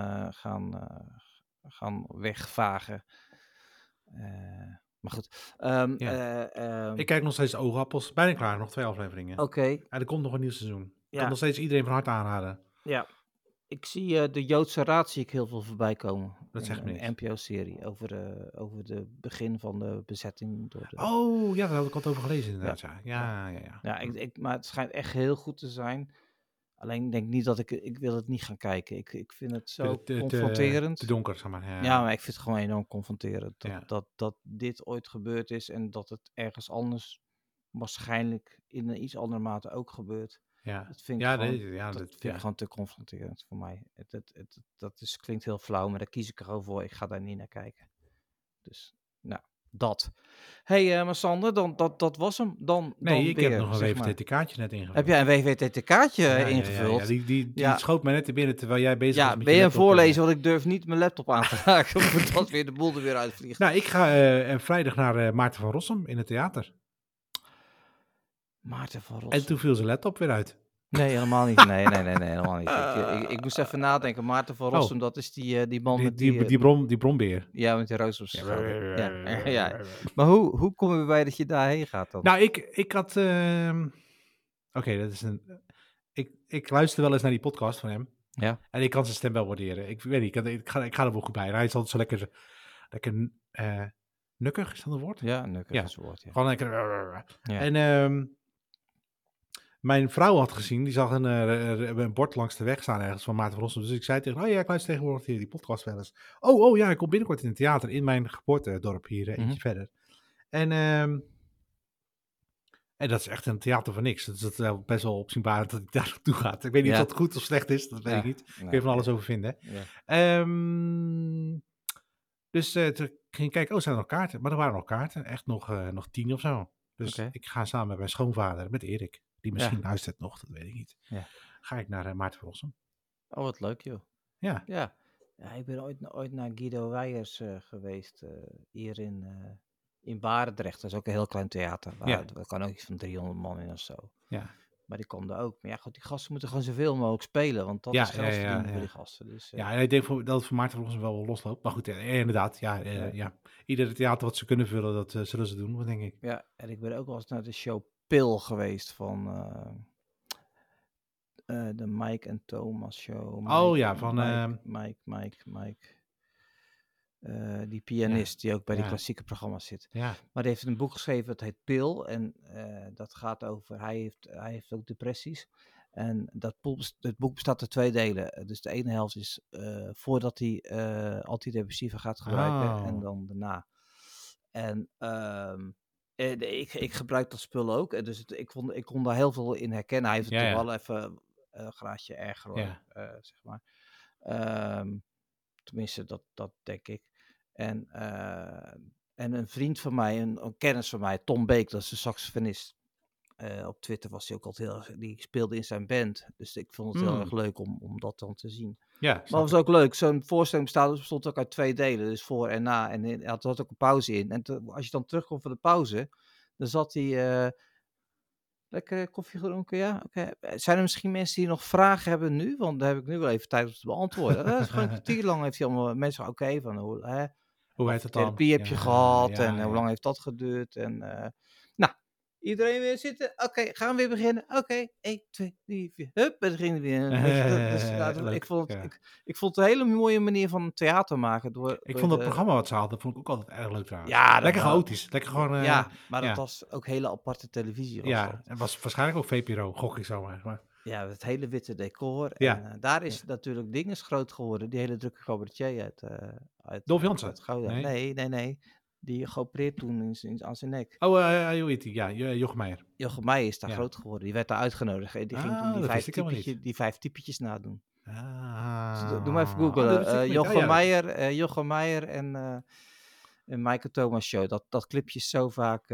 gaan wegvagen... maar goed. ik kijk nog steeds Oogappels. Bijna klaar, nog 2 afleveringen. Oké. En er komt nog een nieuw seizoen. Ik Ja. kan nog steeds iedereen van harte aanraden. Ja. Ik zie de Joodse Raad zie ik heel veel voorbij komen. Dat zegt me Een niks. NPO-serie over de begin van de bezetting door de... Oh, ja, daar had ik wat over gelezen inderdaad. Ja. Ja, maar het schijnt echt heel goed te zijn. Alleen ik denk niet dat ik wil het niet gaan kijken. Ik vind het zo confronterend. Te donker, zeg maar. Ja, maar ik vind het gewoon enorm confronterend. Ja. Dat dit ooit gebeurd is en dat het ergens anders waarschijnlijk in een iets andere mate ook gebeurt. Ja. Dat vind ik gewoon te confronterend voor mij. Klinkt heel flauw, maar daar kies ik er gewoon voor. Ik ga daar niet naar kijken. Dus, nou, dat. Hé, maar Sander, dat was hem. Ik heb nog een WVTT-kaartje net ingevuld. Heb jij een WVTT-kaartje ingevuld? Ja, die schoot mij net te binnen terwijl jij bezig was met ben je je een laptop, voorlezer, want ik durf niet mijn laptop aan te raken, voordat weer de boel er weer uitvliegt. Nou, ik ga vrijdag naar Maarten van Rossum in het theater. Maarten van Rossum. En toen viel zijn laptop weer uit. Nee, helemaal niet. Nee, helemaal niet. Ik moest even nadenken. Maarten van Rossum, dat is die man met die brombeer. Ja, met die roos op zijn schouder. Ja. Maar hoe kom je bij dat je daarheen gaat dan? Nou, ik had... Oké, dat is een... Ik luister wel eens naar die podcast van hem. Ja. En ik kan zijn stem wel waarderen. Ik weet niet, ik ga er wel goed bij. En hij is altijd zo lekker nukkig, is dat een woord? Ja, nukkig is een woord, ja. Gewoon lekker... Ja. En mijn vrouw had gezien, die zag een bord langs de weg staan ergens van Maarten van Rossum. Dus ik zei tegen haar, ik luister tegenwoordig die podcast wel eens. Oh ja, ik kom binnenkort in het theater in mijn geboortedorp hier, ietsje verder. En dat is echt een theater van niks. Dus dat is best wel opzienbaar dat hij daar naartoe gaat. Ik weet niet of dat goed of slecht is, dat weet ik niet. Ik kan er van alles over vinden. Ja. Dus toen ging ik kijken, zijn er nog kaarten? Maar er waren nog kaarten, echt nog 10 of zo. Dus ik ga samen met mijn schoonvader, met Erik. Die misschien luistert nog, dat weet ik niet. Ja. Ga ik naar Maarten van Rossum. Oh, wat leuk, joh. Ja. Ja, ik ben ooit naar Guido Weijers geweest, hier in Barendrecht. Dat is ook een heel klein theater. Er kan ook iets van 300 man in of zo. Ja. Maar die kwam er ook. Maar ja, goed, die gasten moeten gewoon zoveel mogelijk spelen, want dat is geld verdienen voor die gasten. Dus, ja, en ik denk dat het voor Maarten van Rossum wel losloopt. Maar goed, inderdaad, iedere theater wat ze kunnen vullen, dat zullen ze doen, denk ik. Ja, en ik ben ook wel eens naar de show Pil geweest van de Mike en Thomas show. Mike. Die pianist die ook bij die klassieke programma's zit. Ja. Maar die heeft een boek geschreven, dat heet Pil. En dat gaat over, hij heeft ook depressies. En het boek bestaat uit 2 delen. Dus de ene helft is voordat hij antidepressiva gaat gebruiken en dan daarna. En ik gebruik dat spul ook. Dus ik kon daar heel veel in herkennen. Hij heeft het toch wel even een graadje erger hoor, zeg maar. Tenminste, dat denk ik. En een vriend van mij, een kennis van mij, Tom Beek, dat is een saxofonist. Op Twitter was hij ook altijd die speelde in zijn band. Dus ik vond het heel erg leuk om dat dan te zien. Ja, maar het was ook leuk. Zo'n voorstelling bestond ook uit 2 delen. Dus voor en na. En hij had ook een pauze in. En als je dan terugkomt van de pauze, dan zat hij... lekker koffie gedronken, ja? Okay. Zijn er misschien mensen die nog vragen hebben nu? Want daar heb ik nu wel even tijd om te beantwoorden. Dat is gewoon een kwartier lang heeft hij allemaal mensen van hoe heet het dan? Therapie heb je gehad en hoe lang heeft dat geduurd? En nou, iedereen weer zitten. Oké, gaan we weer beginnen. Oké, 1, 2, 3, 4. Hup, we beginnen weer. Ik vond het een hele mooie manier van theater maken. Ik vond het programma wat ze hadden, vond ik ook altijd erg leuk trouwens. Ja, lekker chaotisch. Lekker gewoon... maar dat was ook hele aparte televisie. Ja, en was waarschijnlijk ook VPRO, gok ik zo maar. Ja, het hele witte decor. En daar is natuurlijk dinges groot geworden. Die hele drukke cabaretier uit Dolf Jansen? Nee. Die geopereerd toen aan zijn nek. Oh, hoe heet die? Ja, Jochem Meijer. Jochem Meijer is daar groot geworden. Die werd daar uitgenodigd. Die ging toen die 5 typetjes nadoen. Dus doe maar even googlen. Jochem Meijer en Michael Thomas show. Dat clipje is zo vaak...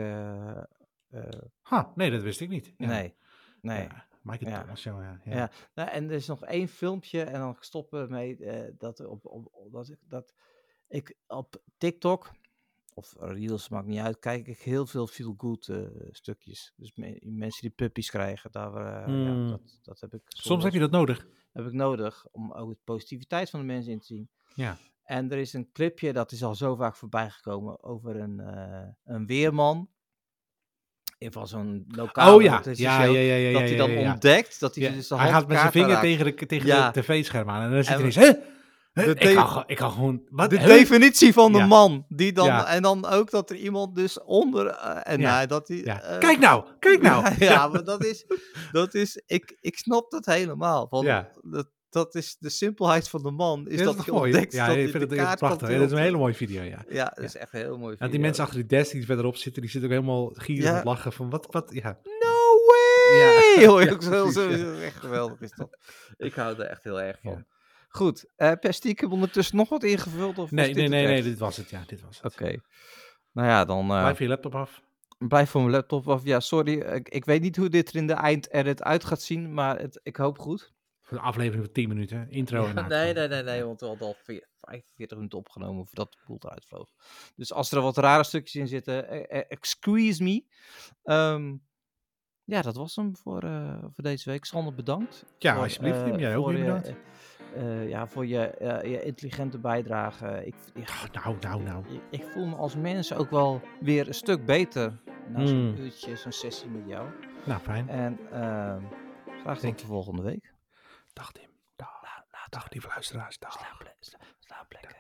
nee, dat wist ik niet. Ja. Nee. Ja. Michael Thomas show, ja. Nou, en er is nog 1 filmpje en dan stoppen we mee dat ik op TikTok of Reels, maakt niet uit, kijk ik heel veel feel-good stukjes. Dus mensen die puppies krijgen, dat heb ik... Soms heb je dat nodig. Heb ik nodig om ook de positiviteit van de mensen in te zien. Ja. En er is een clipje, dat is al zo vaak voorbij gekomen, over een weerman. Van zo'n lokale show, dat hij dan ontdekt dat hij dus hij gaat met zijn vinger tegen de tv-scherm aan en dan zit hij ineens... Ik kan gewoon... Wat, de definitie van de man. Die dan, en dan ook dat er iemand dus onder... dat hij... Kijk nou! Maar dat is... Ik snap dat helemaal. Want dat is de simpelheid van de man. Is dat hij ontdekt dat hij de kaart prachtig. Dat is een hele mooie video, Ja, dat is echt een heel mooi video. En die mensen achter die desk die verderop zitten, die zitten ook helemaal gierig aan lachen van wat... No way! Hoor je ook zo. Echt geweldig is dat. Ik hou er echt heel erg van. Goed, heb jij stiekem ondertussen nog wat ingevuld? Of nee, dit was het. Ja, dit was het. Oké. Nou ja, dan... Blijf je laptop af. Blijf van mijn laptop af. Ja, sorry. Ik weet niet hoe dit er in de eindedit uit gaat zien, maar ik hoop goed. Voor de aflevering van 10 minuten. Intro en outro. Nee, want we hadden al 45 minuten opgenomen voordat de boel eruit vloog. Dus als er wat rare stukjes in zitten, excuse me. Ja, dat was hem voor deze week. Sander, bedankt. Ja, alsjeblieft. Jij ook weer bedankt. Voor je intelligente bijdrage. Nou. Ik voel me als mens ook wel weer een stuk beter na zo'n uurtje, zo'n sessie met jou. Nou, fijn. En graag tot de volgende week. Dag Tim. Dag lieve luisteraars. Dag. Slaap lekker.